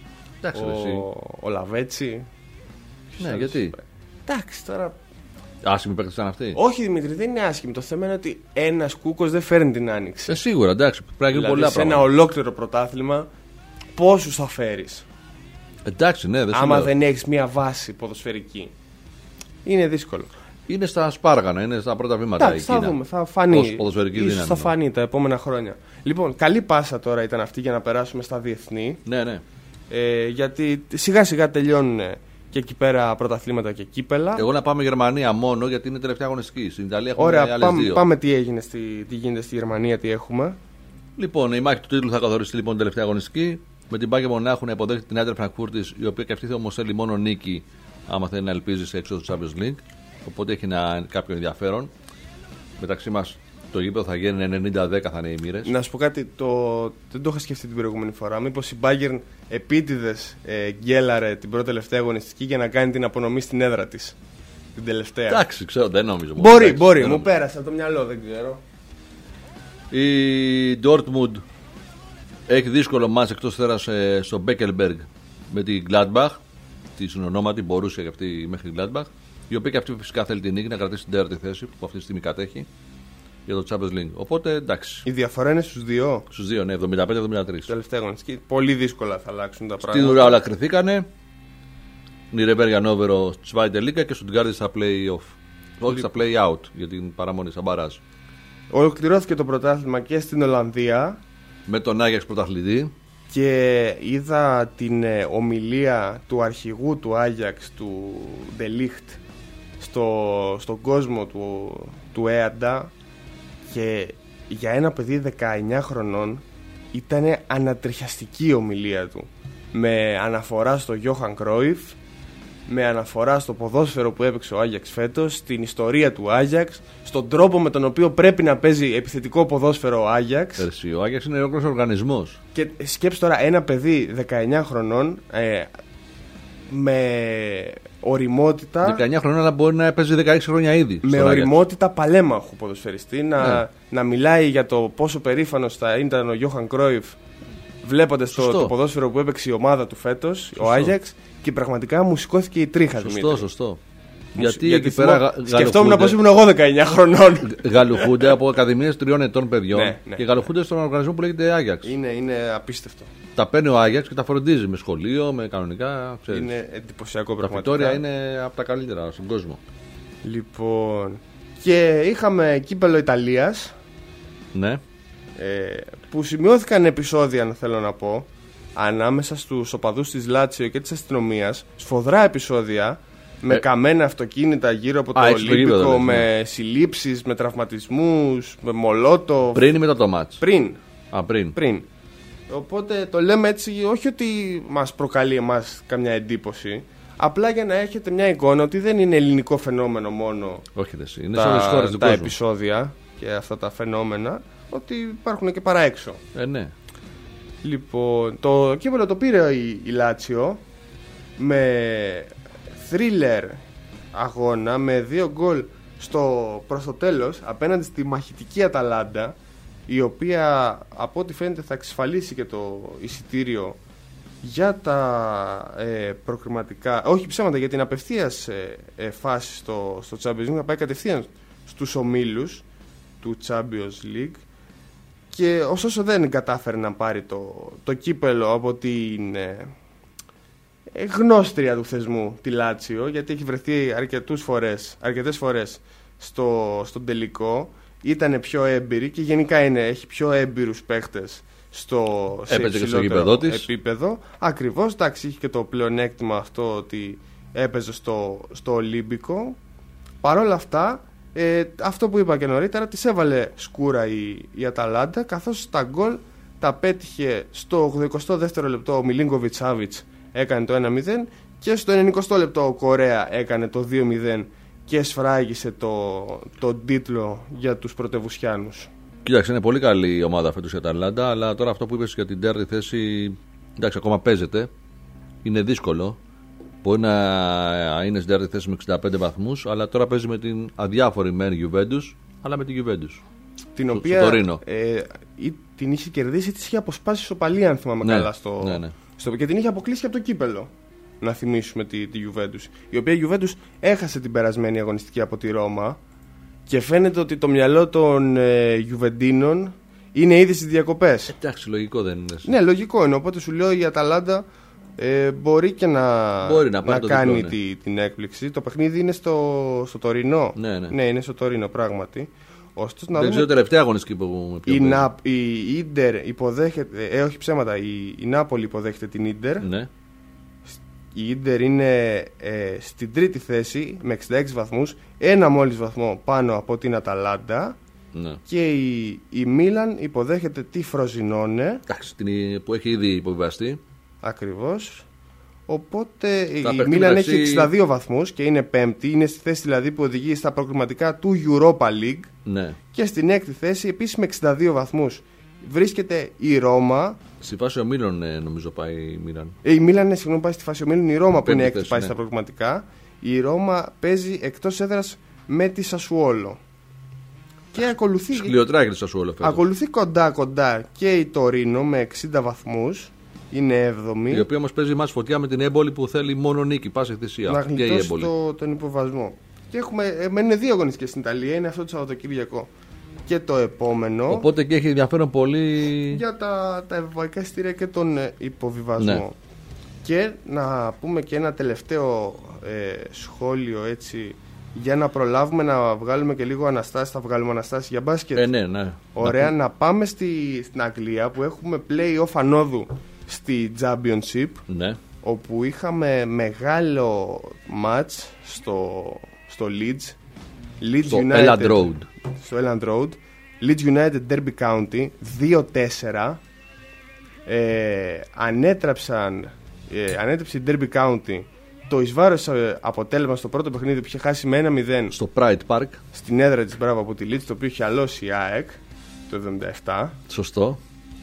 ο Λαβέτσι. Ναι, γιατί. Εντάξει, τώρα. Άσχημοι παίκτες σαν αυτοί. Όχι, Δημήτρη, δεν είναι άσχημοι. Το θέμα είναι ότι ένας κούκος δεν φέρνει την άνοιξη. Σίγουρα, εντάξει. Πρέπει να γίνουν πολλά πράγματα. Σε ένα ολόκληρο πρωτάθλημα, πόσους θα φέρεις? Εντάξει, ναι, άμα δεν έχεις μια βάση ποδοσφαιρική. Είναι δύσκολο. Είναι στα σπάργανα, είναι στα πρώτα βήματα. Εντάξει, θα δούμε, θα φανεί. Ίσως θα φανεί τα επόμενα χρόνια. Λοιπόν, καλή πάσα τώρα ήταν αυτή για να περάσουμε στα διεθνή. Ναι, ναι. Γιατί σιγά σιγά τελειώνουν και εκεί πέρα πρωταθλήματα και κύπελα. Εγώ να πάμε Γερμανία μόνο γιατί είναι τελευταία αγωνιστική. Στην Ιταλία έχουμε ωραία, άλλες δύο. Πάμε τι γίνεται στη Γερμανία, τι έχουμε. Λοιπόν, η μάχη του τίτλου θα καθοριστεί λοιπόν τελευταία αγωνιστική. Με την Bayern Μονάχου να υποδέχεται την Eintracht Frankfurt, η οποία και αυτή όμως θέλει μόνο νίκη, άμα θέλει να ελπίζει σε έξω του Champions League. Οπότε έχει κάποιο ενδιαφέρον. Μεταξύ μας το γήπεδο θα γίνει 90-10, θα είναι οι μοίρες. Να σου πω κάτι, δεν το είχα σκεφτεί την προηγούμενη φορά. Μήπως η Bayern επίτηδες γκέλαρε την πρώτη τελευταία αγωνιστική για να κάνει την απονομή στην έδρα της. Την τελευταία. Εντάξει, ξέρω, δεν νομίζω. Μπορεί, μου πέρασε από το μυαλό, δεν ξέρω. Η Dortmund έχει δύσκολο μάτς εκτός θέρας στο Beckelberg με την Gladbach. Τη συνονόματι μπορούσε και αυτή μέχρι Gladbach. Η οποία και αυτή φυσικά θέλει την νίκη να κρατήσει την τέταρτη θέση που αυτή τη στιγμή κατέχει για το Champions League. Οπότε εντάξει. Η διαφορά είναι στους δύο. Στους δύο, ναι, 75-73. Τελευταία αγωνιστική. Πολύ δύσκολα θα αλλάξουν τα πράγματα. Στην ουρά όλα κρυθήκανε. Νιρεμπέργ Ανόβερο Zweite Liga και Stuttgart στα play-off. Όχι στα play-out για την παραμονή σαν μπαράζ. Ολοκληρώθηκε το πρωτάθλημα και στην Ολλανδία. Με τον Άγιαξ πρωταθλητή. Και είδα την ομιλία του αρχηγού του Άγιαξ, του De Ligt, στον κόσμο του ΕΑΝΤΑ, και για ένα παιδί 19 χρονών ήταν ανατριχιαστική η ομιλία του, με αναφορά στο Johan Cruyff, με αναφορά στο ποδόσφαιρο που έπαιξε ο Άγιαξ φέτος, στην ιστορία του Άγιαξ, στον τρόπο με τον οποίο πρέπει να παίζει επιθετικό ποδόσφαιρο ο Άγιαξ. Ο Άγιαξ είναι ολόκληρος οργανισμός. Και σκέψου τώρα ένα παιδί 19 χρονών με οριμότητα. 19 χρονών, αλλά μπορεί να παίζει 16 χρόνια ήδη. Με οριμότητα παλέμαχου ποδοσφαιριστή, να μιλάει για το πόσο περήφανος θα ήταν ο Johan Cruyff βλέποντας το ποδόσφαιρο που έπαιξε η ομάδα του φέτος, ο Άγιαξ, και πραγματικά μου σηκώθηκε η τρίχα. Σωστό. Γιατί εκεί πέρα σκεφτόμουν πως ήμουν εγώ 19 χρονών. Γαλουχούνται από ακαδημίες 3 ετών παιδιών και γαλουχούνται στον οργανισμό που λέγεται Άγιαξ. Είναι απίστευτο. Τα παίρνει ο Άγιαξ και τα φροντίζει με σχολείο, με κανονικά. Ξέρεις. Είναι εντυπωσιακό πραγματικά. Τα Βιτόρια είναι από τα καλύτερα στον κόσμο. Λοιπόν. Και είχαμε κύπελλο Ιταλίας. Ναι. Που σημειώθηκαν επεισόδια, αν θέλω να πω, ανάμεσα στους οπαδούς της Λάτσιο και της αστυνομίας. Σφοδρά επεισόδια. Με καμένα αυτοκίνητα γύρω από το Ολύμπικο, με συλλήψεις, με τραυματισμούς, με μολότο. Πριν ή μετά το μάτς? Πριν. Οπότε το λέμε έτσι, όχι ότι μας προκαλεί εμάς καμιά εντύπωση, απλά για να έχετε μια εικόνα ότι δεν είναι ελληνικό φαινόμενο μόνο. Όχι, είναι σε όλες τις χώρες του κόσμου. Επεισόδια και αυτά τα φαινόμενα, ότι υπάρχουν και παρά έξω. Ναι. Λοιπόν, το κύπελλο το πήρε η Λάτσιο με θρίλερ αγώνα, με 2 γκολ προς το τέλος, απέναντι στη μαχητική Αταλάντα, η οποία από ό,τι φαίνεται θα εξασφαλίσει και το εισιτήριο για τα προκριματικά, όχι ψέματα, για την απευθείας φάση στο Champions League, να πάει κατευθείαν στους ομίλους του Champions League, και ωστόσο δεν κατάφερε να πάρει το κύπελο από την γνώστρια του θεσμού, τη Λάτσιο, γιατί έχει βρεθεί αρκετές φορές στον τελικό. Ήταν πιο έμπειρη και γενικά έχει πιο έμπειρους παίχτες σε υψηλότερο επίπεδο. Ακριβώς, εντάξει, είχε και το πλεονέκτημα αυτό ότι έπαιζε στο Ολύμπικο. Παρ' όλα αυτά, αυτό που είπα και νωρίτερα, της έβαλε σκούρα η Αταλάντα, καθώς τα γκολ τα πέτυχε στο 82ο λεπτό ο Μιλίνκοβιτς Σάβιτς, έκανε το 1-0, και στο 90ο λεπτό ο Κορέα έκανε το 2-0 και σφράγισε τον τίτλο για τους πρωτευουσιάνους. Κοίταξε, είναι πολύ καλή η ομάδα φέτος η Αταλάντα, αλλά τώρα αυτό που είπες για την τέταρτη θέση, εντάξει, ακόμα παίζεται. Είναι δύσκολο. Μπορεί να είναι στην τέταρτη θέση με 65 βαθμούς, αλλά τώρα παίζει με την αδιάφορη μεν Juventus, αλλά με την Juventus. Την οποία την είχε κερδίσει, της είχε αποσπάσει ισοπαλία, αν θυμάμαι καλά, και την είχε αποκλείσει και από το κύπελο. Να θυμίσουμε τη Juventus. Η οποία η Juventus έχασε την περασμένη αγωνιστική από τη Ρώμα, και φαίνεται ότι το μυαλό των Γιουβεντίνων είναι ήδη στις διακοπές. Εντάξει, λογικό δεν είναι? Ναι, λογικό είναι. Οπότε σου λέω, η Αταλάντα μπορεί και να κάνει την έκπληξη. Το παιχνίδι είναι στο Τωρινό. Ναι, είναι στο Τωρινό, πράγματι. Ωστόσο, δεν ξέρω, τελευταία αγωνιστική που η Ίντερ υποδέχεται. Όχι ψέματα, η Νάπολη υποδέχεται την Ίντερ. Ναι. Η Ίντερ είναι στην τρίτη θέση με 66 βαθμούς, ένα μόλις βαθμό πάνω από την Αταλάντα. Ναι. Και η Μίλαν υποδέχεται τη Φροζινόνε, που έχει ήδη υποβιβαστεί. Ακριβώς. Οπότε η Μίλαν έχει 62 βαθμούς και είναι πέμπτη. Είναι στη θέση δηλαδή που οδηγεί στα προκριματικά του Europa League. Ναι. Και στην έκτη θέση επίσης με 62 βαθμούς βρίσκεται η Ρώμα. Στη φάση ομίλων νομίζω πάει η Μίλαν. Η Μίλαν πάει στη φάση ομίλων. Η Ρώμα που είναι έκτη πάει στα προκριματικά. Η Ρώμα παίζει εκτός έδρας με τη Σασουόλο. Και ακολουθεί. Σκληροτράχη τη Σασουόλο. Ακολουθεί κοντά και η Τωρίνο με 60 βαθμούς. Είναι 7η. Η οποία όμως παίζει μας φωτιά με την Έμπολη που θέλει μόνο νίκη. Πάση θυσία. Να γλιτώσει τον υποβασμό. Και μένουν 2 αγωνιστικές στην Ιταλία. Είναι αυτό το Σαββατοκύριακο και το επόμενο. Οπότε και έχει ενδιαφέρον πολύ για τα ευρωπαϊκά εισιτήρια και τον υποβιβασμό. Ναι. Και να πούμε και ένα τελευταίο σχόλιο, έτσι, για να προλάβουμε να βγάλουμε και λίγο αναστάσεις. Θα βγάλουμε αναστάσεις για μπάσκετ. Ναι. Ωραία, να πάμε στην Αγγλία που έχουμε play-off ανόδου στη Championship. Ναι. Όπου είχαμε μεγάλο match στο Leeds United, Elland Road. Στο Elland Road. Leeds United Derby County 2-4. Ανέτρεψε η Derby County το εις βάρος αποτέλεσμα στο πρώτο παιχνίδι που είχε χάσει με 1-0 στο Pride Park στην έδρα της, μπράβο, από τη Leeds, το οποίο είχε αλώσει η ΑΕΚ το 1977. Σωστό.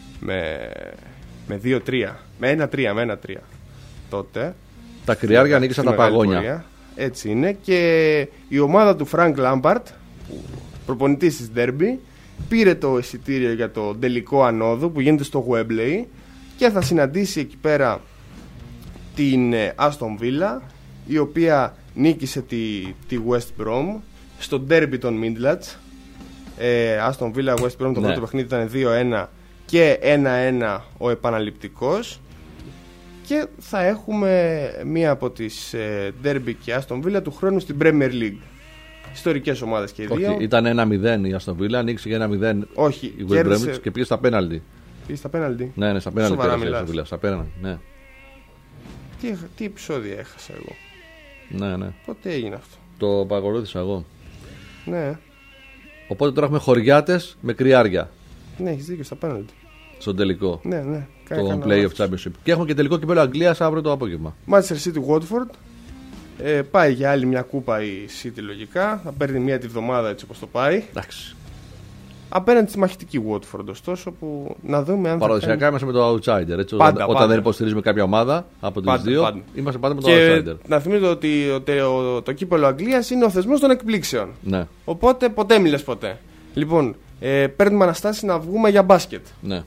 Με 2-3. Με 1-3 τότε. Τα κρυάρια νίκησαν τα παγόνια. Πορεία. Έτσι είναι. Και η ομάδα του Frank Lampard, προπονητής της Derby, πήρε το εισιτήριο για το τελικό ανόδου που γίνεται στο Wembley και θα συναντήσει εκεί πέρα την Aston Villa, η οποία νίκησε τη West Brom στο Derby των Midlands. Aston Villa West Brom, το πρώτο παιχνίδι ήταν 2-1 και 1-1 ο επαναληπτικός. Και θα έχουμε μία από τις Derby και Aston Villa του χρόνου στην Premier League. Ιστορικές ομάδες και οι δύο. Όχι, ήταν 1-0 η Aston Villa, ανοίξει για 1-0 όχι, η West Bromwich και πήγε στα πέναλτι. Πήγε στα πέναλτι. Ναι, στα πέναλτι πέρασε, στα πέναλτι, ναι. Τι επεισόδια έχασα εγώ. Ναι. Πότε έγινε αυτό? Το παρακολούθησα εγώ. Ναι. Οπότε τώρα έχουμε χωριάτες με κρυάρια. Ναι, έχεις δίκιο, στα πέναλτι. Στον τελικό. Ναι. Το Play of Championship. Και έχουμε και τελικό κυπέλλο Αγγλίας αύριο το απόγευμα. Manchester City Watford. Πάει για άλλη μια κούπα η City λογικά. Θα παίρνει μία τη βδομάδα έτσι όπως το πάει. Εντάξει. απέναντι στη μαχητική Watford. Ωστόσο, που να δούμε αν. Παραδοσιακά είμαστε με το outsider. Έτσι, όταν δεν υποστηρίζουμε κάποια ομάδα από τις δύο, είμαστε πάντα με το outsider. Να θυμίζω ότι το κύπελλο Αγγλίας είναι ο θεσμός των εκπλήξεων. Ναι. Οπότε ποτέ μη λες ποτέ. Λοιπόν, παίρνουμε αναστάσεις να βγούμε για μπάσκετ. Ναι.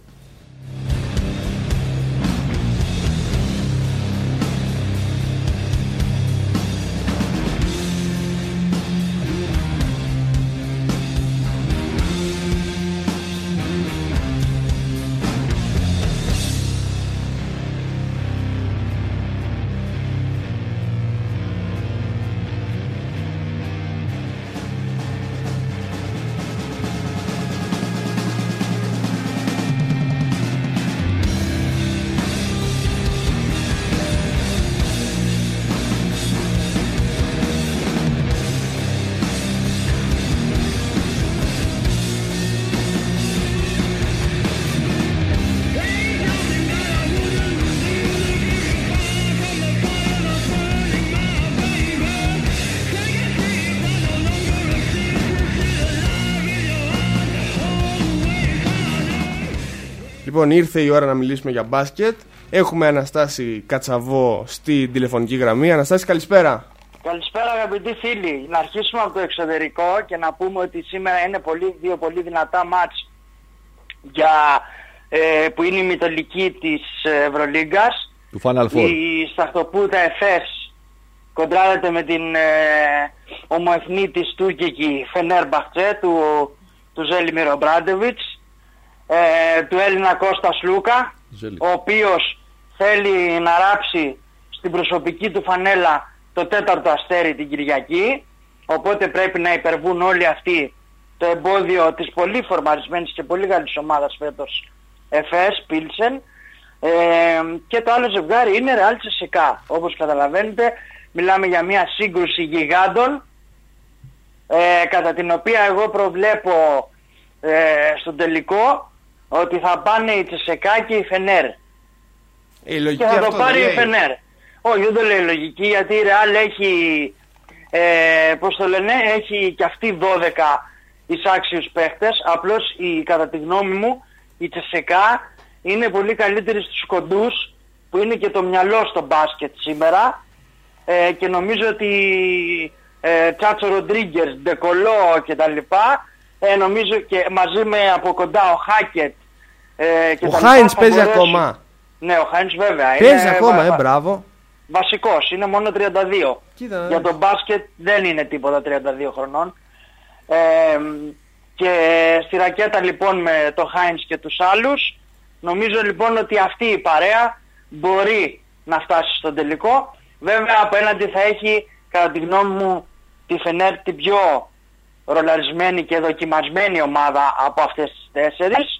Λοιπόν, ήρθε η ώρα να μιλήσουμε για μπάσκετ. Έχουμε Αναστάση Κατσαβό στη τηλεφωνική γραμμή. Αναστάση, καλησπέρα. Καλησπέρα αγαπητοί φίλοι. Να αρχίσουμε από το εξωτερικό και να πούμε ότι σήμερα είναι δύο πολύ δυνατά μάτς που είναι η μητολική της Ευρωλίγκας. Του Final Four. Η Σταχτοπούτα Εφές κοντράρεται με την ομοεθνή της Τούρκικη Φενέρμπαχτσε του Ζέλιμιρ Ομπράντεβιτς. Του Έλληνα Κώστα Λούκα, ο οποίος θέλει να ράψει στην προσωπική του φανέλα το 4ο αστέρι την Κυριακή, οπότε πρέπει να υπερβούν όλοι αυτοί το εμπόδιο της πολύ φορμαρισμένης και πολύ καλής ομάδας φέτος Εφές, Πίλσεν, και το άλλο ζευγάρι είναι Ρεάλ Τσεσεκά. Όπως καταλαβαίνετε μιλάμε για μια σύγκρουση γιγάντων, κατά την οποία εγώ προβλέπω στον τελικό ότι θα πάνε η Τσεσεκά και η Φενέρ. Η και θα το πάρει η Φενέρ. Όχι, δεν το λέει λογική, γιατί η Ρεάλ έχει, έχει και αυτή 12 εισάξιους παίχτες. Απλώς κατά τη γνώμη μου η Τσεσεκά είναι πολύ καλύτερη στους κοντούς, που είναι και το μυαλό στο μπάσκετ σήμερα, και νομίζω ότι Τσάτσο Ροντρίγκερς, Ντεκολό κτλ. Νομίζω και μαζί με από κοντά ο Χάκετ, ο Χάινς παίζει ακόμα. Ναι, ο Χάινς βέβαια παίζει ακόμα, μπράβο. Βασικός, είναι μόνο 32. Κοίτα, για τον μπάσκετ δεν είναι τίποτα 32 χρονών. Και στη ρακέτα λοιπόν με το Χάινς και τους άλλους, νομίζω λοιπόν ότι αυτή η παρέα μπορεί να φτάσει στον τελικό. Βέβαια απέναντι θα έχει, κατά τη γνώμη μου, τη Φενέρ την πιο ρολαρισμένη και δοκιμασμένη ομάδα από αυτές τις τέσσερις.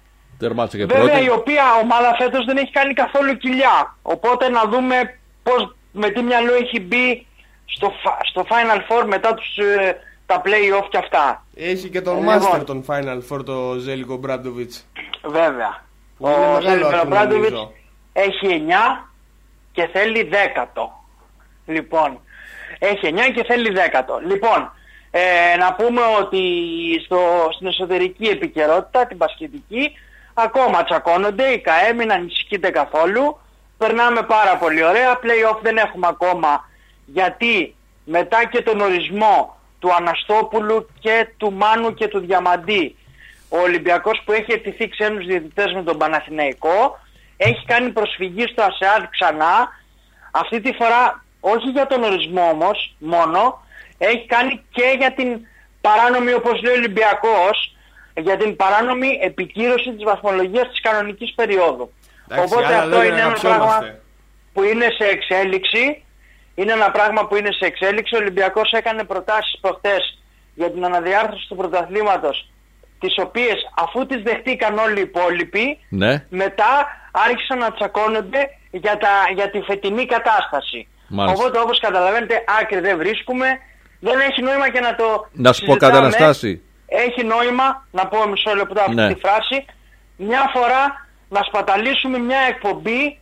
Βέβαια η οποία ομάδα φέτος δεν έχει κάνει καθόλου κοιλιά. Οπότε να δούμε με τι μυαλό έχει μπει στο Final Four μετά τα play-off και αυτά. Έχει και τον Master τον Final Four, το Ζέλικο Μπράντοβιτς. Βέβαια. Ο Ζέλικο Μπράντοβιτς έχει 9 και θέλει 10ο. Λοιπόν, έχει 9 και θέλει 10ο. Λοιπόν, να πούμε ότι στην εσωτερική επικαιρότητα, την μπασκετική, ακόμα τσακώνονται, η ΚΑΕ μην ανησυχείτε καθόλου, περνάμε πάρα πολύ ωραία, play-off δεν έχουμε ακόμα, γιατί μετά και τον ορισμό του Αναστόπουλου και του Μάνου και του Διαμαντή, ο Ολυμπιακός που έχει αιτηθεί ξένους διαιτητές με τον Παναθηναϊκό, έχει κάνει προσφυγή στο ΑΣΕΑΔ ξανά, αυτή τη φορά όχι για τον ορισμό όμως μόνο, έχει κάνει και για την παράνομη, όπως λέει ο Ολυμπιακός, για την παράνομη επικύρωση της βαθμολογίας της κανονικής περίοδου. Οπότε αυτό είναι ένα πράγμα που είναι σε εξέλιξη. Είναι ένα πράγμα που είναι σε εξέλιξη. Ο Ολυμπιακός έκανε προτάσεις προχτές για την αναδιάρθρωση του πρωταθλήματος, τις οποίες αφού τις δεχτήκαν όλοι οι υπόλοιποι, ναι, μετά άρχισαν να τσακώνονται για τη φετινή κατάσταση. Μάλιστα. Οπότε όπως καταλαβαίνετε άκρη δεν βρίσκουμε. Δεν έχει νόημα και να το να σου πω κατά Αναστάση. Έχει νόημα, να πω μισό λεπτό αυτή τη φράση, μια φορά να σπαταλήσουμε μια εκπομπή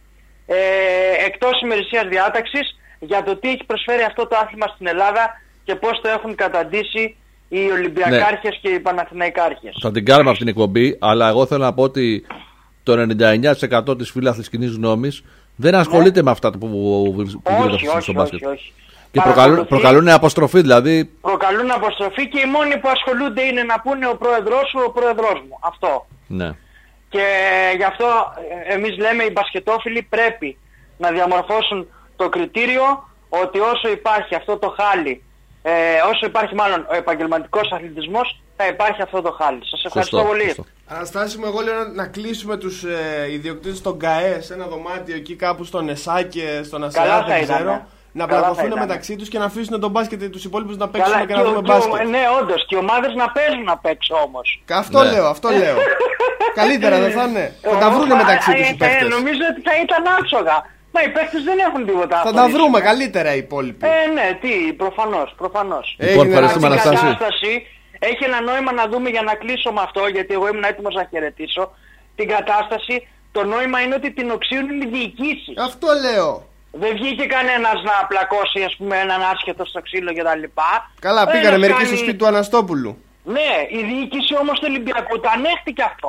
εκτός ημερησίας διάταξης για το τι έχει προσφέρει αυτό το άθλημα στην Ελλάδα και πώς το έχουν καταντήσει οι Ολυμπιακάρχες και οι Παναθηναϊκάρχες. Θα την κάνουμε αυτήν την εκπομπή, αλλά εγώ θέλω να πω ότι το 99% της φίλαθλης κοινής γνώμης δεν ασχολείται με αυτά που γίνονται στο μπάσκετ. Όχι. Και προκαλούν αποστροφή, δηλαδή. Προκαλούν αποστροφή και οι μόνοι που ασχολούνται είναι να πούνε ο πρόεδρός σου, ο πρόεδρός μου. Αυτό. Ναι. Και γι' αυτό εμείς λέμε οι μπασκετόφιλοι πρέπει να διαμορφώσουν το κριτήριο ότι όσο υπάρχει αυτό το χάλι, όσο υπάρχει μάλλον ο επαγγελματικός αθλητισμός, θα υπάρχει αυτό το χάλι. Σας ευχαριστώ πολύ. Αναστάση μου, εγώ λέω να κλείσουμε τους ιδιοκτήτες των ΚΑΕ σε ένα δωμάτιο εκεί κάπου στον ΕΣΑΚΕ, στον ΑΣΕΑ, δεν ξέρω. Να πλακωθούν μεταξύ τους και να αφήσουν τον μπάσκετ τους υπόλοιπους να παίξουν και να δούμε μπάσκετ. Ναι, όντως. Και οι ομάδες να παίζουν απ' έξω όμως. Αυτό λέω. Καλύτερα δεν θα είναι. Θα τα βρούνε μεταξύ τους οι παίκτες. Νομίζω ότι θα ήταν άψογα. Μα οι παίκτες δεν έχουν τίποτα. Θα τα βρούμε καλύτερα οι υπόλοιποι. Ναι, προφανώς. Λοιπόν, ευχαριστούμε, Αναστάση. Έχει ένα νόημα να δούμε, για να κλείσω με αυτό, γιατί εγώ ήμουν έτοιμος να χαιρετήσω την κατάσταση. Το νόημα είναι ότι την οξύουν οι διοικήσεις. Αυτό λέω. Δεν βγήκε κανένας να πλακώσει, ας πούμε, έναν άσχετο στο ξύλο κτλ. Καλά, πήγανε μερικοί στο σπίτι του Αναστόπουλου. Ναι, η διοίκηση όμως του Ολυμπιακού τα ανέχτηκε αυτό.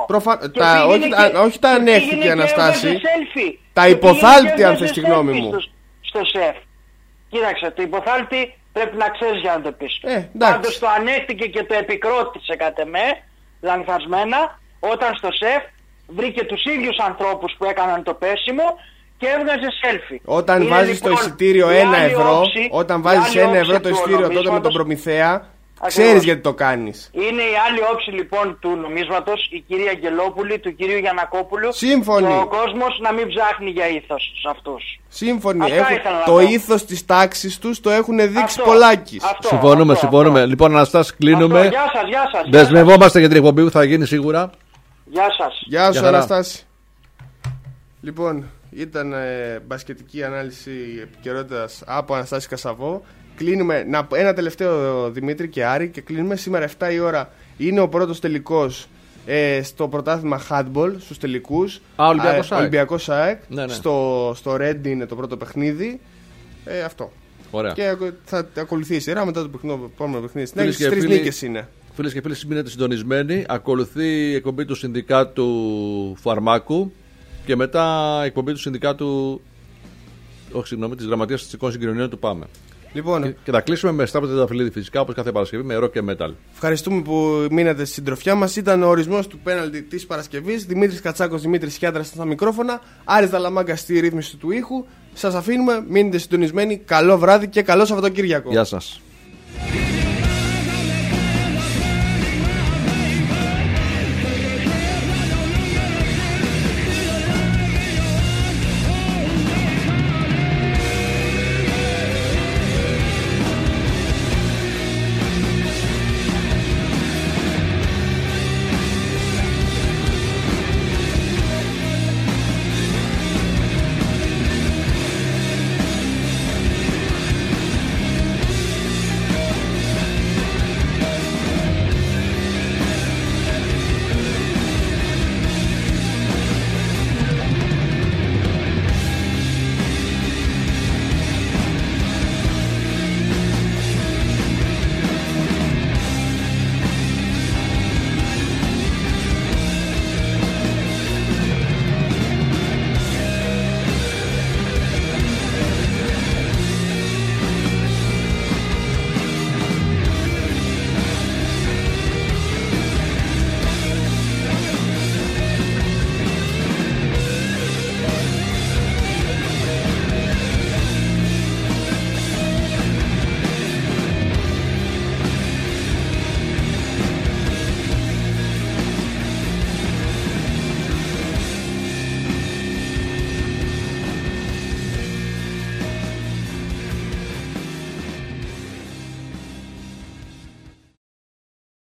Όχι τα ανέχτηκε, Αναστάση. Τα υποθάλπτη, αν θες τη γνώμη μου. Στο ΣΕΦ. Κοίταξε, το υποθάλπτη πρέπει να ξέρεις για να το πεις. Πάντως το ανέχτηκε και το επικρότησε κατ' εμέ, λανθασμένα, όταν στο ΣΕΦ βρήκε τους ίδιους ανθρώπους που έκαναν το πέσιμο και έβγαζε selfie. Όταν βάζεις το εισιτήριο 1 ευρώ, όταν βάζεις 1 ευρώ το εισιτήριο τότε με τον Προμηθέα, ξέρεις γιατί το κάνεις. Είναι η άλλη όψη λοιπόν του νομίσματος, η κυρία Αγγελόπουλη, του κυρίου Γιαννακόπουλου. Σύμφωνοι. Και ο κόσμος να μην ψάχνει για ήθος σε αυτούς. Σύμφωνοι. Το ήθος της τάξης τους το έχουν δείξει πολλάκις. Συμφωνούμε. Λοιπόν, Αναστάση, κλείνουμε. Γεια σας. Δεσμευόμαστε για την εκπομπή που θα γίνει σίγουρα. Γεια σας. Γεια σου, Αναστάση. Λοιπόν, ήταν μπασκετική ανάλυση επικαιρότητας από Αναστάση Κασαβό. Κλείνουμε, ένα τελευταίο, Δημήτρη και Άρη, και κλείνουμε. Σήμερα 7 η ώρα είναι ο πρώτος τελικός στο πρωτάθλημα handball, στους τελικούς. Ολυμπιακός ΑΕΚ. Ναι. Στο Ρέντι είναι το πρώτο παιχνίδι. Αυτό. Ωραία. Και θα ακολουθεί η σειρά μετά το επόμενο παιχνίδι. Στις 3 νίκες είναι. Φίλες και φίλοι, μείνετε συντονισμένοι. Ακολουθεί η εκπομπή του Συνδικάτου Φαρμάκου και μετά η εκπομπή του Συνδικάτου, της Γραμματείας Αστικών Συγκοινωνιών του ΠΑΜΕ. Λοιπόν, και θα κλείσουμε με Σταύρο Τεταφυλλίδη φυσικά, όπως κάθε Παρασκευή, με rock και metal. Ευχαριστούμε που μείνατε στη συντροφιά μας. Ήταν ο ορισμός του πέναλτι της Παρασκευής. Δημήτρης Κατσάκος, Δημήτρης Χιάντρας στα μικρόφωνα. Άρης Δαλαμάγκα στη ρύθμιση του ήχου. Σας αφήνουμε, μείνετε συντονισμένοι. Καλό βράδυ και καλό Σαββατοκύριακο. Γεια σας.